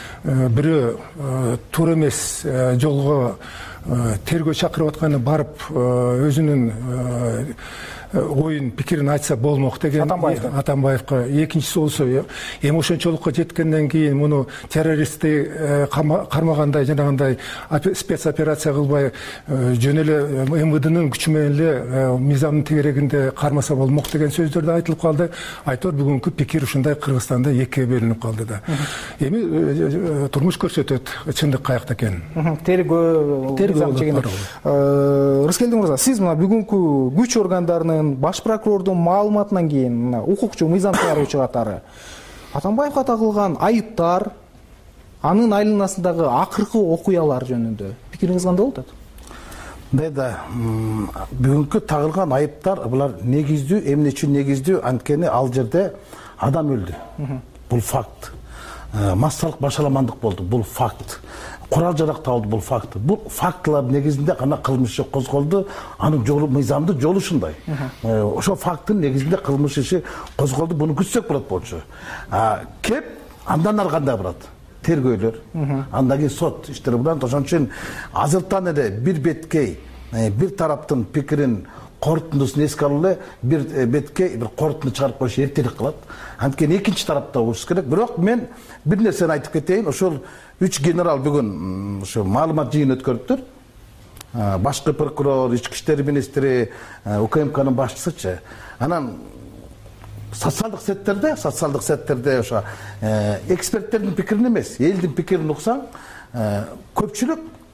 Бирөө туура эмес жолго тергөө чакырып атканы барып өзүнүн оюн пикирин айтса болмок деген Атамбаевга. Экинчиси болсо эми ошончолукка жеткенден кийин муну террористти кармагандай жанагындай спецоперация кылбай жөн эле МВДнын күчү менен эле мыйзамдын тегерегинде кармаса болмок деген сөздөр да айтылып калды. Айтор бүгүнкү пикир ушундай Кыргызстанда экиге бөлүнүп калды да. Эми турмуш көрсөтөт чындык каякта экенин. Тергөө Рыскелди мырза, сиз мына бүгүнкү күч органдарынын баш прокурордун маалыматынан кийин укукчу мыйзам чыгаруучу катары Атамбаевга тагылган айыптар, анын айланасындагы акыркы окуялар жөнүндө пикириңиз кандай болуп атат? Да, бүгүнкү тагылган айыптар булар негиздүү, эмне үчүн негиздүү? Анткени ал жерде адам өлдү. Бул факт. Массалык башаламандык болду. Бул факт. Курал жарак табылды, бул факт. Бул фактылар негизинде гана кылмыш иши козголду. Анын жолу мыйзамдын жолу ушундай. Ошо факттын негизинде кылмыш иши козголду. Буну күтсөк болот болчу. Кеп андан ары кандай барат? Тергөөлөр, андан кийин сот иштери булат. Ошон үчүн азыртан эле бир беткей, бир тараптын пикирин корутундусун эске алып эле бир беткей бир корутунду чыгарып коюш эртерээк кылат. Анткени экинчи тарапта болуш керек. Бирок мен бир нерсени айтып кетейин. Ошол 3 генерал бүгүн ошо маалымат жыйын өткөрүптүр. Башкы прокурор, ички иштер министри, УКМКнын башчысычы. Анан социалдык сеттерде ошо эксперттердин пикирин эмес, элдин пикирин уксаң, көпчүлүк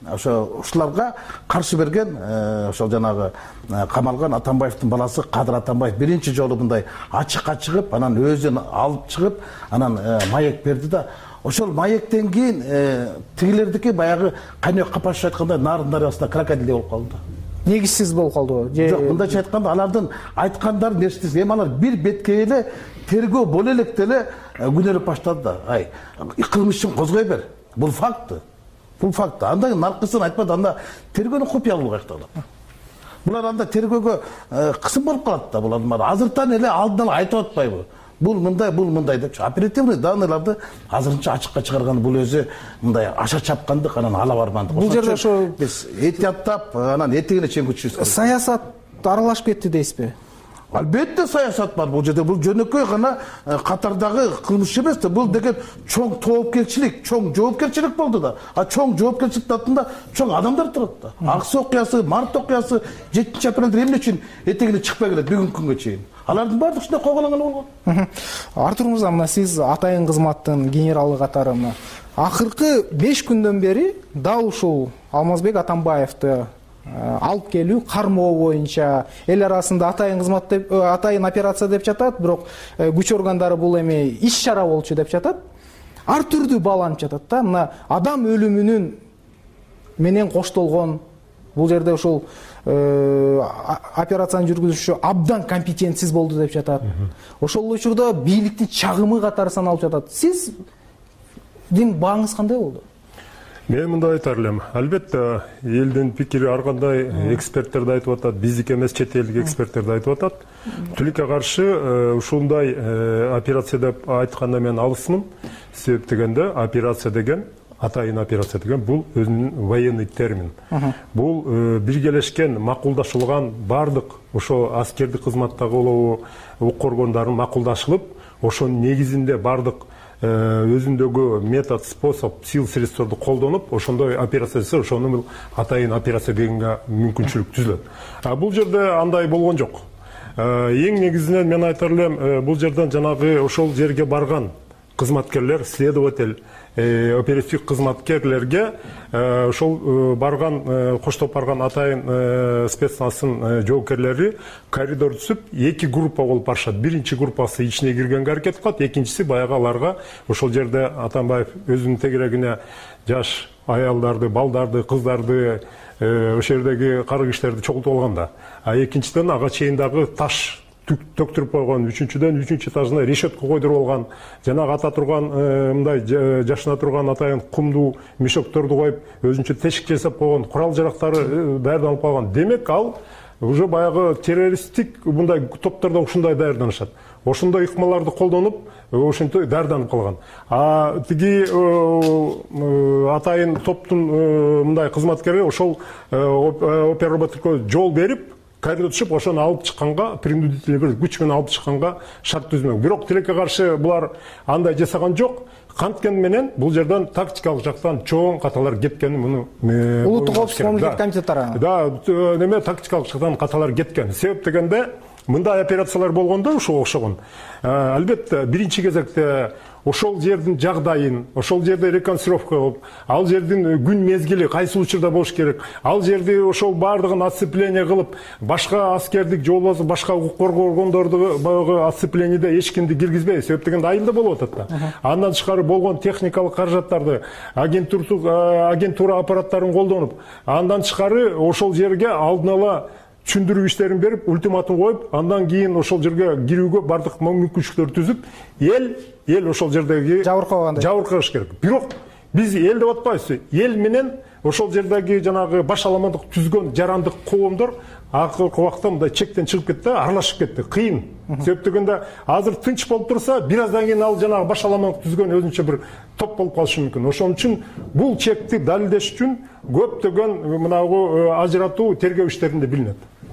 ушуларга каршы берген ошол жанагы камалган Атамбаевдин баласы Кадыр Атамбаев биринчи жолу мындай ачыкка чыгып, анан өзүн алып чыгып, анан маек берди да. Ошол маектен кийин тигилердики баягы Канек Капашев айткандай Нарын дарыясында крокодил болуп калды. Негизсиз болуп калдыбы? Жок, мындайча айтканда алардын айткандарын эстиз. Эми алар бир бетке эле тергөө боло электе эле күнөөлөп баштады да. Ай, кылмыш козгой бер. Бул факт. Бул факт. Анда наркысын айтпады, анда тергөөнү купуялуу кайталап. Булар анда тергөөгө кысым болуп калат да, булар азыртан эле алдын ала айтып атпайбы? Бул мындай деп оперативный данныйларды азырынча ачыкка чыгарган бул өзү мындай аша чапкандык, анан ала бармандык. Бул жерде ошо биз этияттап, анан этигине чейин күчүбүз. Саясат аралашып кетти дейсизби? Албетте саясат бар бул жерде. Бул жөнөкөй гана катардагы кылмыш эмес да. Бул деген чоң тоопкерчилик, чоң жоопкерчилик болду да. А чоң жоопкерчиликтин артында чоң адамдар турат да. Аксы окуясы, март окуясы 7-апрелде эмне үчүн этегине чыкпай келет бүгүнкү күнгө чейин? Алардын баардыгы ушундай койголаган болгон. Артур мырза, мына сиз атайын кызматтын генералы катары акыркы 5 күндөн бери дал ушул Алмазбек Атамбаевди алып келүү кармоо боюнча эл арасында атайын кызмат деп, атайын операция деп жатат, бирок күч органдары бул эми иш чара болчу деп жатат. Ар түрдүү бааланып жатат да. Мына адам өлүмүнүн менен коштолгон бул жерде ушул операцияны жүргүзүүчү абдан компетентсиз болду деп жатат. Ошол учурда бийликтин чагымы катары саналып жатат. Сиздин бааңыз кандай болду? Мен мындай айтар элем. Албетте элдин пикири ар кандай эксперттер да айтып атат, биздики эмес чет элдик эксперттер да айтып атат. Тилекке каршы ушундай операция деп айтканда мен алысмын. Себеп дегенде операция деген, атайын операция деген бул өзүнүн военный термин. Бул биргелешкен, макулдашылган бардык ошо аскердик кызматтагы болобу, укук органдарын макулдашылып, ошонун негизинде бардык өзүндөгү метод, способ, сил, средстволорду колдонуп, ошондой операция жасаса, ошону атайын операция дегенге мүмкүнчүлүк түзүлөт. А бул жерде андай болгон жок. Эң негизинен мен айтар элем, бул жерден жанагы ошол жерге барган кызматкерлер, следователь, оперативдик кызматкерлерге ошол барган, коштоп барган атайын спецназын жоокерлери коридор түзүп, 2 группа болуп барышат. Биринчи группасы ичине киргенге аракет кылат, экинчиси баягы аларга ошол жерде Атамбаев өзүнүн тегерегине жаш аялдарды, балдарды, кыздарды, ошол жердеги каргыштарды чогултуп алган да. А экинчиден ага чейин дагы таш төктүрүп койгон, үчүнчүдөн 3-чү этажына решетка койдуруп алган, жанагы ата турган мындай жашына турган атайын кумдуу мешокторду коюп, өзүнчө тешик жасап койгон, курал жарактары даярданып калган. Демек, ал уже баягы террористтик мындай топтордо ушундай даярданышат. Ошондой ыкмаларды колдонуп, ошентип даярданып калган. А тиги атайын топтун мындай кызматкери ошол оперработкага жол берип, коридор түшүп, ошону алып чыкканга, принудительный күч менен алып чыкканга шарт түзмөк. Бирок тилекке каршы булар андай жасаган жок. Канткени менен бул жерден тактикалык жактан чоң каталар кеткени муну Улуттук коопсуздук комитет комитеттери. Да, неме тактикалык жактан каталар кеткен. Себеп дегенде мындай операциялар болгондо ушуга окшогон. Албетте биринчи кезекте ошол жердин жагдайын, ошол жерде реконструировка кылып, ал жердин күн мезгили кайсы учурда болуш керек, ал жерди ошол бардыгын оцепление кылып, башка аскердик же болбосо башка укук коргоо органдорду баягы оцеплениеде эч кимди киргизбей, себеп дегенде айылда болуп атат да. Андан тышкары болгон техникалык каражаттарды, агентура аппараттарын колдонуп, андан тышкары ошол жерге алдын ала түшүндүрүү иштерин берип, ультиматум коюп, андан кийин ошол жерге кирүүгө бардык мүмкүнчүлүктөрдү түзүп, эл ошол жердеги жабыркагыш керек. Бирок биз эл деп атпайбыз. Эл менен ошол жердеги жанагы баш аламандык түзгөн жарандык коомдор акыркы убакта мындай чектен чыгып кетти, аралашып кетти. Кыйын. Себеп дегенде азыр тынч болуп турса, бир аздан кийин ал жанагы баш аламандык түзгөн өзүнчө бир топ болуп калышы мүмкүн. Ошон үчүн бул чекти далилдеш үчүн көптөгөн мынагу ажыратуу тергөө иштеринде билинет.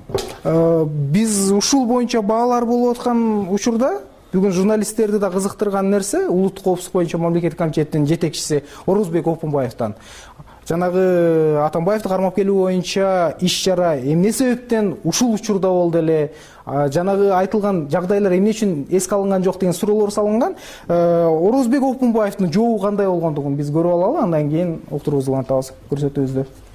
Биз ушул боюнча баалар болуп аткан учурда бүгүн журналисттерди да кызыктырган нерсе улуттук коопсуздук боюнча мамлекеттик комитеттин жетекчиси Орозбек Опунбаевден жанагы Атамбаевди кармап келүү боюнча иш чара эмне себептен ушул учурда болду эле, жанагы айтылган жагдайлар эмне үчүн эске алынган жок деген суроолор салынган. Орозбек Опунбаевдин жообу кандай болгондугун биз көрүп алалы, андан кийин уктуруубузду улантабыз көрсөтүүбүздө.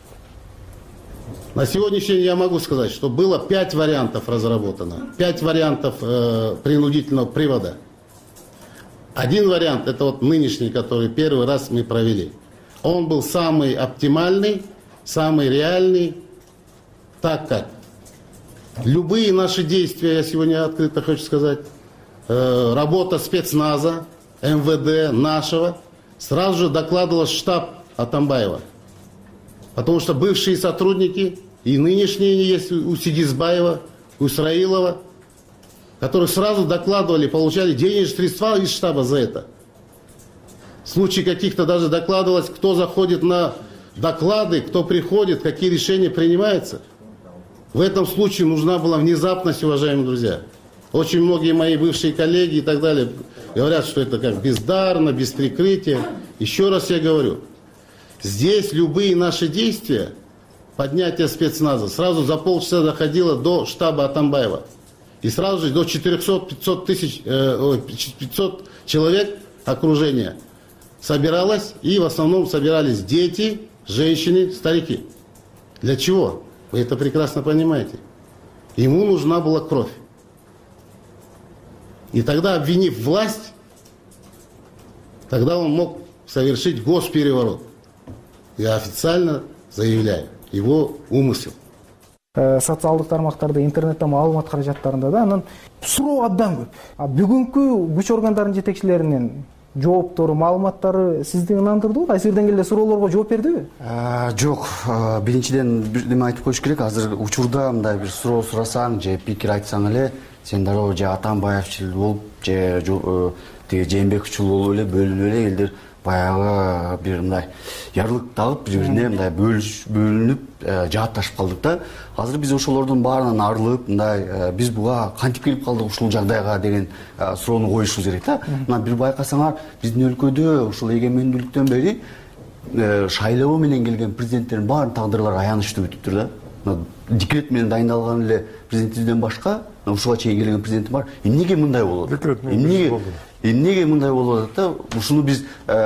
На сегодняшний день я могу сказать, что было 5 вариантов разработано, 5 вариантов принудительного привода. Один вариант, это вот нынешний, который первый раз мы провели. Он был самый оптимальный, самый реальный, так как любые наши действия, я сегодня открыто хочу сказать, работа спецназа, МВД нашего, сразу же докладывал штаб Атамбаева. Потому что бывшие сотрудники и нынешние есть у Сигизбаева, у Исраилова, которые сразу докладывали, получали денежные средства из штаба за это. В случае каких-то даже докладывалось, кто заходит на доклады, кто приходит, какие решения принимаются. В этом случае нужна была внезапность, уважаемые друзья. Очень многие мои бывшие коллеги и так далее говорят, что это как бездарно, без прикрытия. Еще раз я говорю, здесь любые наши действия, поднятие спецназа, сразу за полчаса доходило до штаба Атамбаева. И сразу же до 500 человек окружения собиралось, и в основном собирались дети, женщины, старики. Для чего? Вы это прекрасно понимаете. Ему нужна была кровь. И тогда, обвинив власть, тогда он мог совершить госпереворот. Я официально заявляю, его умысел. Социалдык тармактарда, интернетте маалымат каражаттарында да анан суроо абдан көп. Бүгүнкү күч органдарынын жетекчилеринин жооптору, маалыматтары сизди ынандырдыбы? Кайсы бирден келе суроолорго жооп бердиби? Жок, биринчиден бир неме айтып коюш керек. Азыр учурда мындай бир суроо сурасаң же пикир айтсаң эле, сен дароо же Атамбаевчил болуп, же тиги Жээнбековчул болуп эле бөлүнүп эле элдер баягы бир мындай ярлык тагып бири-бирине мындай бөлүнүп жаатташып калдык да. Азыр биз ошолордун баарынан арылып, мындай биз буга кантип келип калдык ушул жагдайга деген суроону коюшубуз керек да. Мына бир байкасаңар, биздин өлкөдө ушул эгемендүүлүктөн бери шайлоо менен келген президенттердин баардык тагдырлары аянычтуу бүтүптүр да. Декрет менен дайындалган эле президентибизден башка ушуга чейин келген президент бар. Эмнеге мындай болот? Эмнеге мындай болуп атат да? Ушуну биз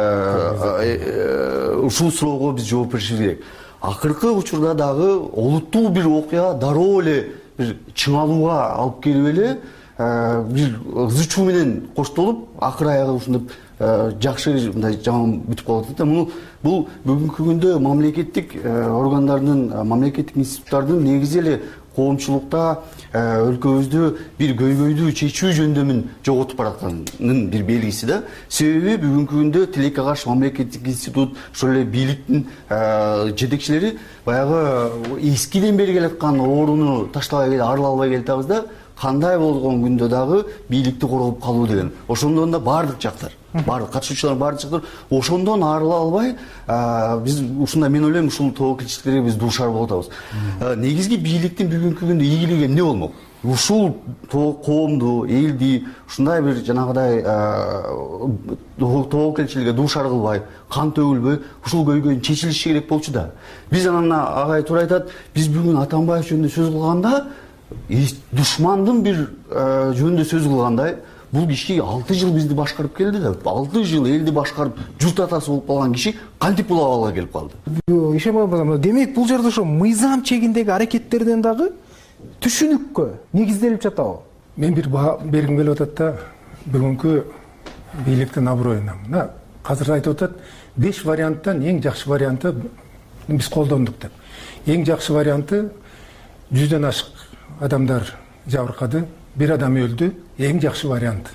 ушул суроого биз жооп беришибиз керек. Акыркы учурда дагы олуттуу бир окуя дароо эле бир чыңалууга алып келип эле бир ызы чуу менен коштолуп, акыр аягы ушундай жакшы мындай жаман бүтүп калып атат да. Бул бүгүнкү күндө мамлекеттик органдардын, мамлекеттик институттардын негизи эле коомчулукта өлкөбүздү бир көйгөйдү чечүү жөндөмүн жоготуп баратканынын бир белгиси да. Себеби бүгүнкү күндө Тилекке каршы мамлекеттик институт, ошол эле бийликтин жетекчилери баягы эскиден бери келаткан орууну таштабай келе, арыла албай келатабыз да. Кандай болгон күндө дагы бийликти коргоп калуу деген. Ошондон да баардык жактар, баардык катышуучулар, баардык жактар ошондон арыла албай, биз ушундай, мен ойлойм, ушул тобокелчиликтерге биз дуушар болуп атабыз. Негизги бийликтин бүгүнкү күндө ийгилиги эмне болмок? Ушул коомду, элди ушундай бир жанагыдай тобокелчиликке дуушар кылбай, кан төгүлбөй, ушул көйгөйдүн чечилиши керек болчу да. Биз анан агай туура айтат, биз бүгүн Атамбаев жөнүндө сөз кылганда, душмандын бир жөнүндө сөз кылгандай, бул киши 6 жыл бизди башкарып келди да, 6 жыл элди башкарып журт атасы болуп калган киши кантип бул абалга келип калды? Ишенбай, демек бул жерде ошо мыйзам чегиндеги аракеттерден дагы түшүнүккө негизделип жатабы? Мен бир баа бергим келип атат да, бүгүнкү бийликтин аброюна. Мына азыр айтып атат, 5 варианттан эң жакшы варианты биз колдондук деп. Эң жакшы варианты 100дөн ашык адамдар жабыркады, 1 адам өлдү, эң жакшы вариант.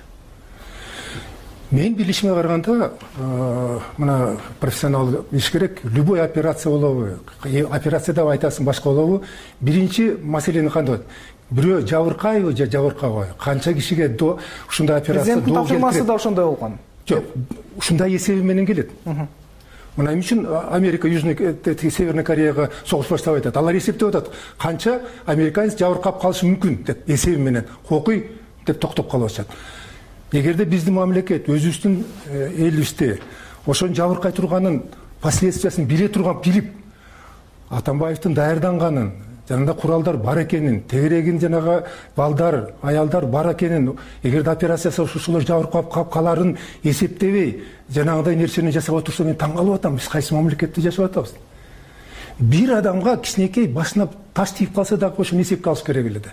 Мен билишиме караганда, мына профессионал иш керек, любой операция болобу, операция деп айтасың башка болобу, биринчи маселени кандай? Бирөө жабыркайбы же жабыркабайбы? Канча кишиге ушундай операция президенттин тапшырмасы да ошондой болгон. Жок, ушундай эсеби менен келет. Мына үчүн Америка, Южный, Северный Кореяга согуш баштап айтат. Алар эсептеп атат, канча американец жабыркап калышы мүмкүн деп эсеби менен окуй деп токтоп калып атышат. Эгерде биздин мамлекет өзүбүздүн элибизде ошон жабыркай турганын последствиясын биле турган, билип Атамбаевдин даярданганын, жанында куралдар бар экенин, тегерегин жанагы балдар, аялдар бар экенин, эгерде операциясы ушулар жабыркап каларын эсептебей, жанагыдай нерсени жасап отурса, мен таң калып атам, биз кайсы мамлекетте жашап атабыз? бир адамга кичинекей башына таш тийип калса дагы ошону эсепке алыш керек эле да.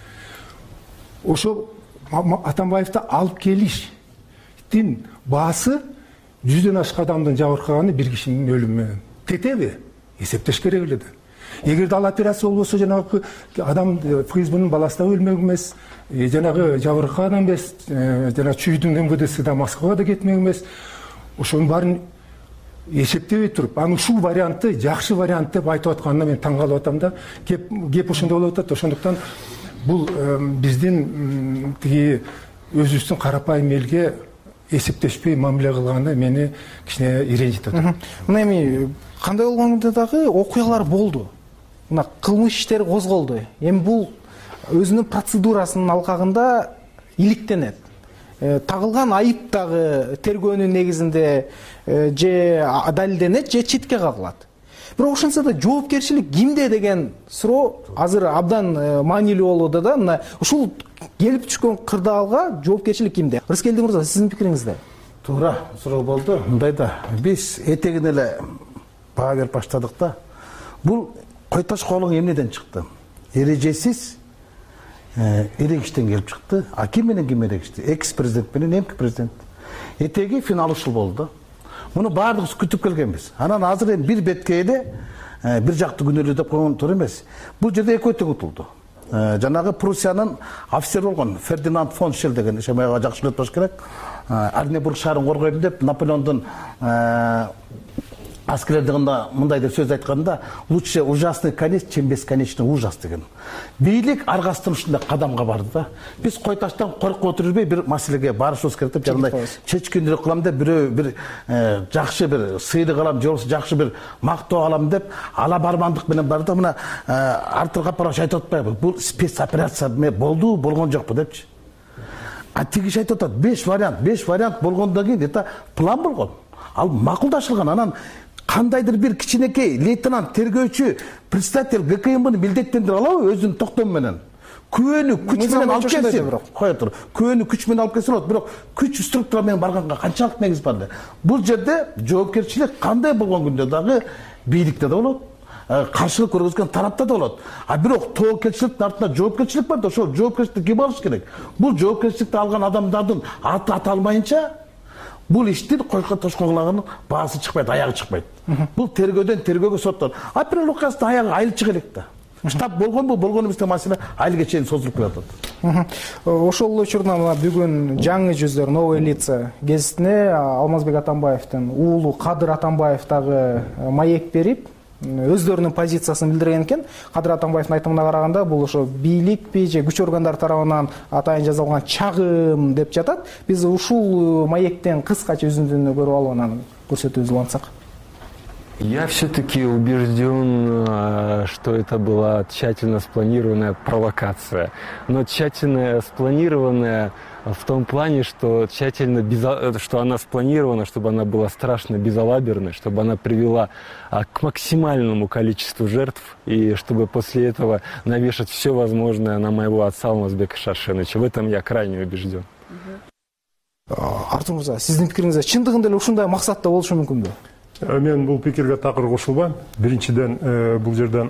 Ошо Атамбаевди алып келиштин баасы 100дөн ашык адамдын жабыркаганы бир кишинин өлүмү менен тетеби? Эсептеш керек эле да. Эгерде ал операция болбосо жанагы адам ФСБнын баласы да өлмөк эмес, жанагы жабыркаган эмес, жана чүйдүн МВДси да Москвага да кетмек эмес. Ошонун баарын эсептебей туруп, анын ушул вариантты жакшы вариант деп айтып атканына мен таң калып атам да. Кеп ошондой болуп атат. Ошондуктан бул биздин тиги өзүбүздүн карапайым элге эсептешпей мамиле кылганы мени кичине иренжитип атат. Мына эми кандай болгондо дагы окуялар болду. Мына кылмыш иштери козголду. Эми бул өзүнүн процедурасынын алкагында иликтенет. Тагылган айып дагы тергөөнүн негизинде же далилденет, же четке кагылат. Бирок ошентсе да жоопкерчилик кимде деген суроо азыр абдан маанилүү болууда да. Мына ушул келип түшкөн кырдаалга жоопкерчилик кимде? Рыскелди мырза, сиздин пикириңизде? Туура суроо болду. Мындай да, биз этегине эле баа берип баштадык да. Бул кой таш коолуң эмнеден чыкты? Эрежесиз эрегиштен келип чыкты. А ким менен ким эрегишти? Экс-президент менен эмки президент. Этеги финал ушул болду. Муну баардыгыбыз күтүп келгенбиз. Анан азыр эми бир бетке эле бир жакты күнөөлүү деп койгон туура эмес. Бул жерде экөө тең утулду. Жанагы Пруссиянын офицери болгон Фердинанд фон Шель деген ишемайга жакшы билет керек. Арнебург шаарын коргойм деп Наполеондун аскерлердигинде мындай деп сөз айтканда, лучше ужасный конец, чем бесконечный ужас деген. Бийлик аргастын ушундай кадамга барды да. Биз кой таштан коркуп отурбай бир маселеге барышыбыз керек деп жанагындай чечкиндирик кылам деп бирөө бир жакшы бир сыйлык алам, же болбосо жакшы бир мактоо алам деп ала бармандык менен барды. Мына Артур Капаров айтып атпайбы? Бул спецоперация болду, болгон жокпу депчи. А тигиш айтып атат, 5 вариант болгондон кийин это план болгон. Ал макулдашылган. Анан кандайдыр бир кичинекей лейтенант, тергөөчү, председатель ГКМБны милдеттендире алабы өзүнүн токтому менен? Күбөнү күч менен алып келсин. Кое тур. Күбөнү күч менен алып келсин болот, бирок күч структура менен барганга канчалык негиз бар? Бул жерде жоопкерчилик кандай болгон күндө дагы бийликте да болот, каршылык көргөзгөн тарапта да болот. А бирок тобокелчиликтин артында жоопкерчилик бар да, ошол жоопкерчиликти ким алыш керек? Бул жоопкерчиликти алган адамдардын аты аталмайынча бул иштин койко тошконглагынын баасы чыкпайт, аягы чыкпайт. Бул тергөөдөн тергөөгө соттон. Апрель окуясында аягы айыл чыга элек да. Штаб болгонбу, болгон эмес деген маселе айылга чейин созулуп келатат. Ошол учурда бүгүн жаңы жүздөр, новые лица гезитине Алмазбек Атамбаевдин уулу Кадыр Атамбаев дагы маек берип, өздөрүнүн позициясын билдирген экен. Кадыр Атамбаевдин айтымына караганда, бул ошо бийликпи же күч органдары тарабынан атайын жазылган чагым деп жатат. Биз ушул маектен кыскача үзүндүнү көрүп алып анан көрсөтүүбүздү улантсак. Я все-таки убежден, что это была тщательно спланированная провокация. Но тщательно спланированная в том плане, что что она спланирована, чтобы она была страшно безалаберной, чтобы она привела к максимальному количеству жертв, и чтобы после этого навешать все возможное на моего отца Алмазбека Шаршеновича. В этом я крайне убежден. Артур мырза, сиздин пикириңизде чындыгында эле ушундай максатта болушу мүмкүнбү? Мен бул пикирге такыр кошулбайм. Биринчиден бул жерден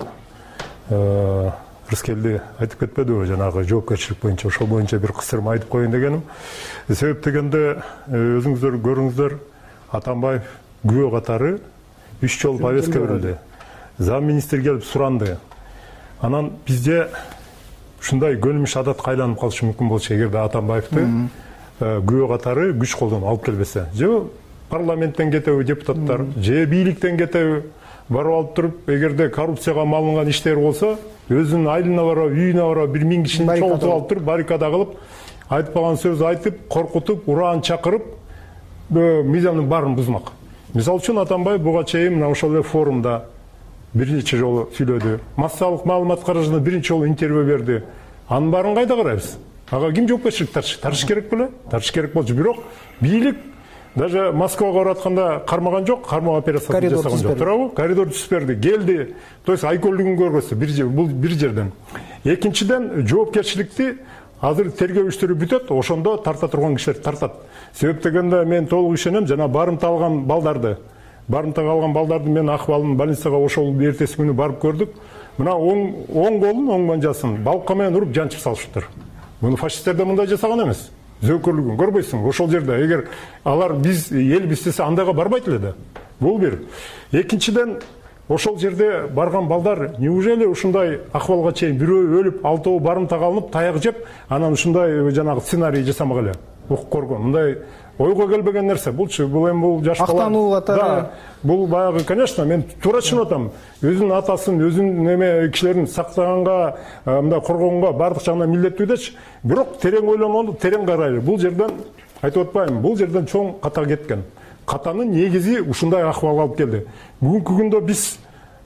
Рыскелди айтып кетпедиби, жанагы жоопкерчилик боюнча, ошол боюнча бир кысырма айтып коеюн дегеним. Себеп дегенде өзүңүздөр көрүңүздөр, Атамбаев күбө катары 3 жолу повестка берилди. Зам министр келип суранды. Анан бизде ушундай көлмүш адатка айланып калышы мүмкүн болчу, эгерде Атамбаевди күбө катары күч колдонуп алып келбесе. Же парламенттен кетеби депутаттар, же бийликтен кетеби барып алып туруп, эгерде коррупцияга малынган иштер болсо, өзүнүн айылына барып, үйүнө барып, 1 1000 кишини чогултуп алып туруп, баррикада кылып, айтпаган сөз айтып, коркутуп, ураан чакырып, мыйзамдын баарын бузмак. Мисалы үчүн Атамбаев буга чейин мына ошол эле форумда бир нече жолу сүйлөдү. Массалык маалымат каражына биринчи жолу интервью берди. Анын баарын кайда карайбыз? Ага ким жоопкерчилик тартыш керек беле? Тартыш керек болчу, бирок бийлик даже Москвага барып атканда кармаган жок, кармоо операциясы жасаган жок. Туурабы? Коридор түзүп берди, келди. То есть айкөлдүгүн көргөзсө бул бир жерден. Экинчиден жоопкерчиликти азыр тергөө иштери бүтөт, ошондо тарта турган кишилер тартат. Себеп дегенде мен толук ишенем, жана барымта алган балдарды барымтага алган балдардын мен акыбалын больницага ошол эртеси күнү барып көрдүк. Мына оң колун, оң манжасын балка менен уруп жанчып салышыптыр. Муну фашисттер да мындай жасаган эмес. Зөөкөрлүгүн көрбөйсүң. Ошол жерде эгер алар биз эл бистесе андайга барбайт эле да. Бул бир. Экинчиден, ошол жерде барган балдар неужели ушундай акыбалга чейин бирөө өлүп, алтоо барымтага алынып, таяк жеп, анан ушундай жанагы сценарий жасамак эле. Укук коргон. Мындай ойго келбеген нерсе. Бул жаш бала. Актануу катары. Да. Бул баягы, конечно, мен туура түшүнүп атам. Өзүнүн атасын, өзүнүн неме кишилерин сактаганга, мындай коргогонго бардык жагынан милдеттүү дечи, бирок терең ойлонолу, терең карайлы. Бул жерден айтып атпайм, бул жерден чоң ката кеткен. Катанын негизи ушундай акыбалга алып келди. Бүгүнкү күндө биз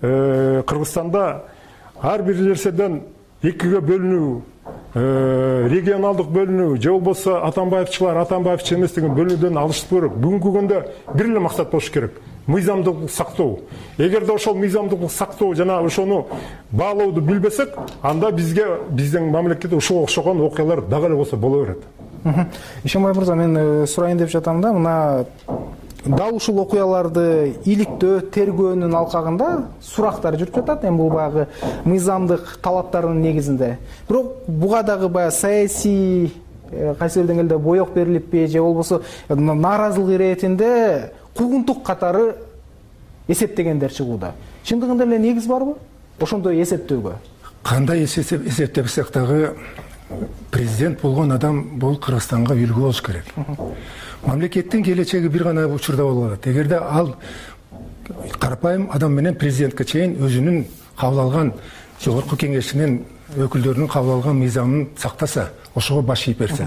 Кыргызстанда ар бир нерседен экиге бөлүнүү, регионалдык бөлүнүү, же болбосо Атамбаевчылар, Атамбаевчы эмес деген бөлүнүүдөн алышып көрөк. Бүгүнкү күндө бир эле максат болуш керек. Мыйзамдуулукту сактоо. Эгерде ошол мыйзамдуулукту сактоо жана ошону баалооду билбесек, анда биздин мамлекетте ушуга окшогон окуялар дагы эле болсо боло берет. Ишенбай мырза, мен сурайын деп жатам да, мына дал ушул окуяларды иликтөө, тергөөнүн алкагында сурактар жүрүп жатат. Эми бул баягы мыйзамдык талаптардын негизинде. Бирок буга дагы баягы саясий кайсы бир деңгээлде боек берилиппи, же болбосо нааразылык иретинде куугунтук катары эсептегендер чыгууда. Чындыгында эле негиз барбы ошондой эсептөөгө? Кандай эсептесек дагы президент болгон адам бул Кыргызстанга үлгү болуш керек. Мамлекеттин келечеги бир гана учурда болот. Эгерде ал карапайым адам менен президентке чейин өзүнүн кабыл алган жогорку кеңешинин өкүлдөрүнүн кабыл алган мыйзамын сактаса, ошого баш ийип берсе,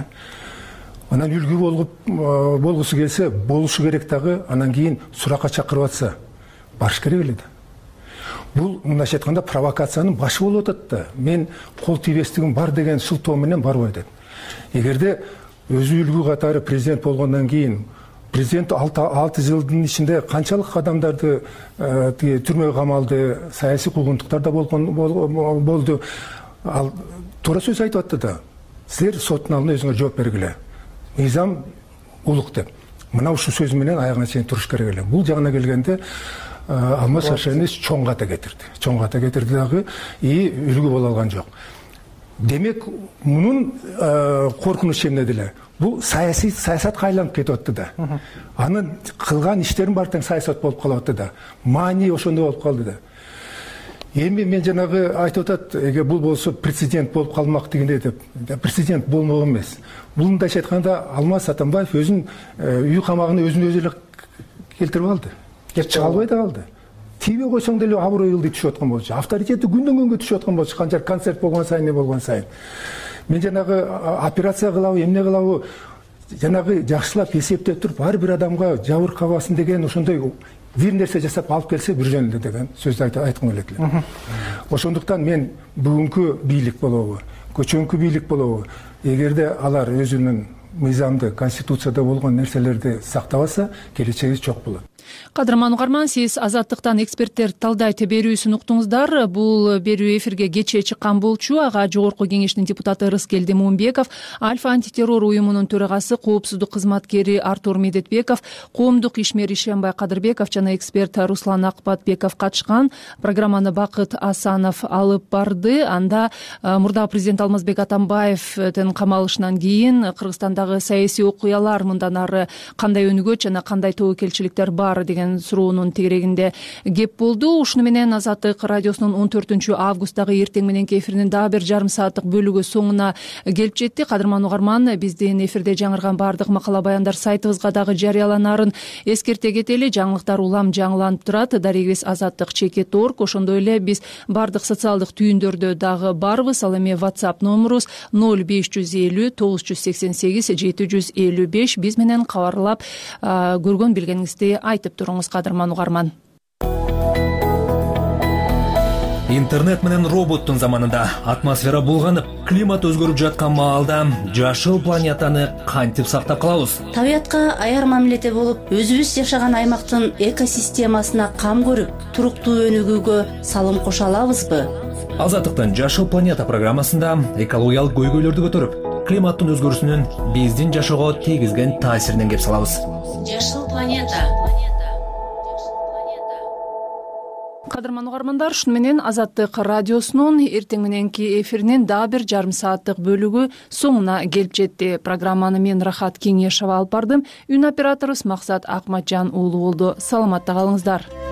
анан үлгү болгусу келсе, болушу керек дагы, анан кийин суракка чакырып атса, барыш керек эле да. Бул мындайча айтканда провокациянын башы болуп атат да. Мен кол тийбестигим бар деген шылтоо менен барбай деп. Эгерде өзү үлгү катары президент болгондон кийин президент 6 жылдын ичинде канчалык адамдарды түрмөгө камалды, саясий куугунтуктар да болду. Ал туура сөз айтып атты да. Силер соттун алдында өзүңөр жооп бергиле. Мыйзам улук деп. Мына ушул сөзү менен аягына чейин туруш керек эле. Бул жагына келгенде Алмаз Шаршенович чоң ката кетирди. Чоң ката кетирди дагы, үлгү боло алган жок. Демек, мунун коркунучу эмне деле? Бул саясатка айланып кетип атты да. Анын кылган иштерин баары тең саясат болуп калып атты да. Маани ошондой болуп калды да. Эми мен жанагы айтып атат, эгер бул болсо прецедент болуп калмак дегенде деп. Прецедент болмок эмес. Бул мындайча айтканда Алмаз Атамбаев өзүнүн үй камагына өзүн өзү эле келтирип алды. Чыга албай да калды. Тийбей койсоң деле аброй ылдый түшүп аткан болчу. Авторитети күндөн күнгө түшүп аткан болчу. Канча концерт болгон сайын, болгон сайын. Мен жанагы операция кылабы, эмне кылабы, жанагы жакшылап эсептеп туруп, ар бир адамга жабыркабасын деген ошондой бир нерсе жасап алып келсе бир жөн эле деген сөздү айткым келет эле. Ошондуктан мен бүгүнкү бийлик болобу, көчөнкү бийлик болобу, эгерде алар өзүнүн мыйзамды, конституцияда болгон нерселерди сактабаса, келечеги чок болот. Кадырман угарман, сиз Азаттыктан эксперттер талдайт берүүсүн уктуңуздар. Бул берүү эфирге кечээ чыккан болчу. Ага Жогорку кеңештин депутаты Рыскелди Муунбеков, Альфа антитеррор уюмунун төрагасы, коопсуздук кызматкери Артур Медетбеков, коомдук ишмер Ишенбай Кадырбеков жана эксперт Руслан Акбатбеков катышкан. Программаны Бакыт Асанов алып барды. Анда мурда президент Алмазбек Атамбаевдин камалышынан кийин Кыргызстандагы саясий окуялар мындан ары кандай өнүгөт жана кандай тобокелчиликтер бар деген суроонун тегерегинде кеп болду. Ушуну менен Азаттык радиосунун 14 августтагы эртең мененки эфиринин дагы бир жарым сааттык бөлүгү соңуна келип жетти. Кадырман угарман, биздин эфирде жаңырган баардык макала баяндар сайтыбызга дагы жарыяланарын эскерте кетели. Жаңылыктар улам жаңыланып турат. Дарегибиз Азаттык.org. Ошондой эле биз баардык социалдык түйүндөрдө дагы барбыз. Ал эми WhatsApp номерубуз 0550 988 755. Биз менен кабарлап көргөн билгениңизди айтып туруңуз, кадырман угарман. Интернет менен роботтун заманында атмосфера булганып, климат өзгөрүп жаткан маалда жашыл планетаны кантип сактап калабыз? Табиятка аяр мамиледе болуп, өзүбүз жашаган аймактын экосистемасына кам көрүп, туруктуу өнүгүүгө салым кошо алабызбы? Азаттыктын Жашыл планета программасында экологиялык көйгөйлөрдү көтөрүп, климаттын өзгөрүүсүнүн биздин жашоого тийгизген таасиринен кеп салабыз. Жашыл планета. Кадырман угармандар, ушуну менен Азаттык радиосунун эртең мененки эфиринин дагы бир жарым сааттык бөлүгү соңуна келип жетти. Программаны мен Рахат Кеңешова алып бардым. Үн операторубуз Максат Акматжан уулу болду. Саламатта калыңыздар.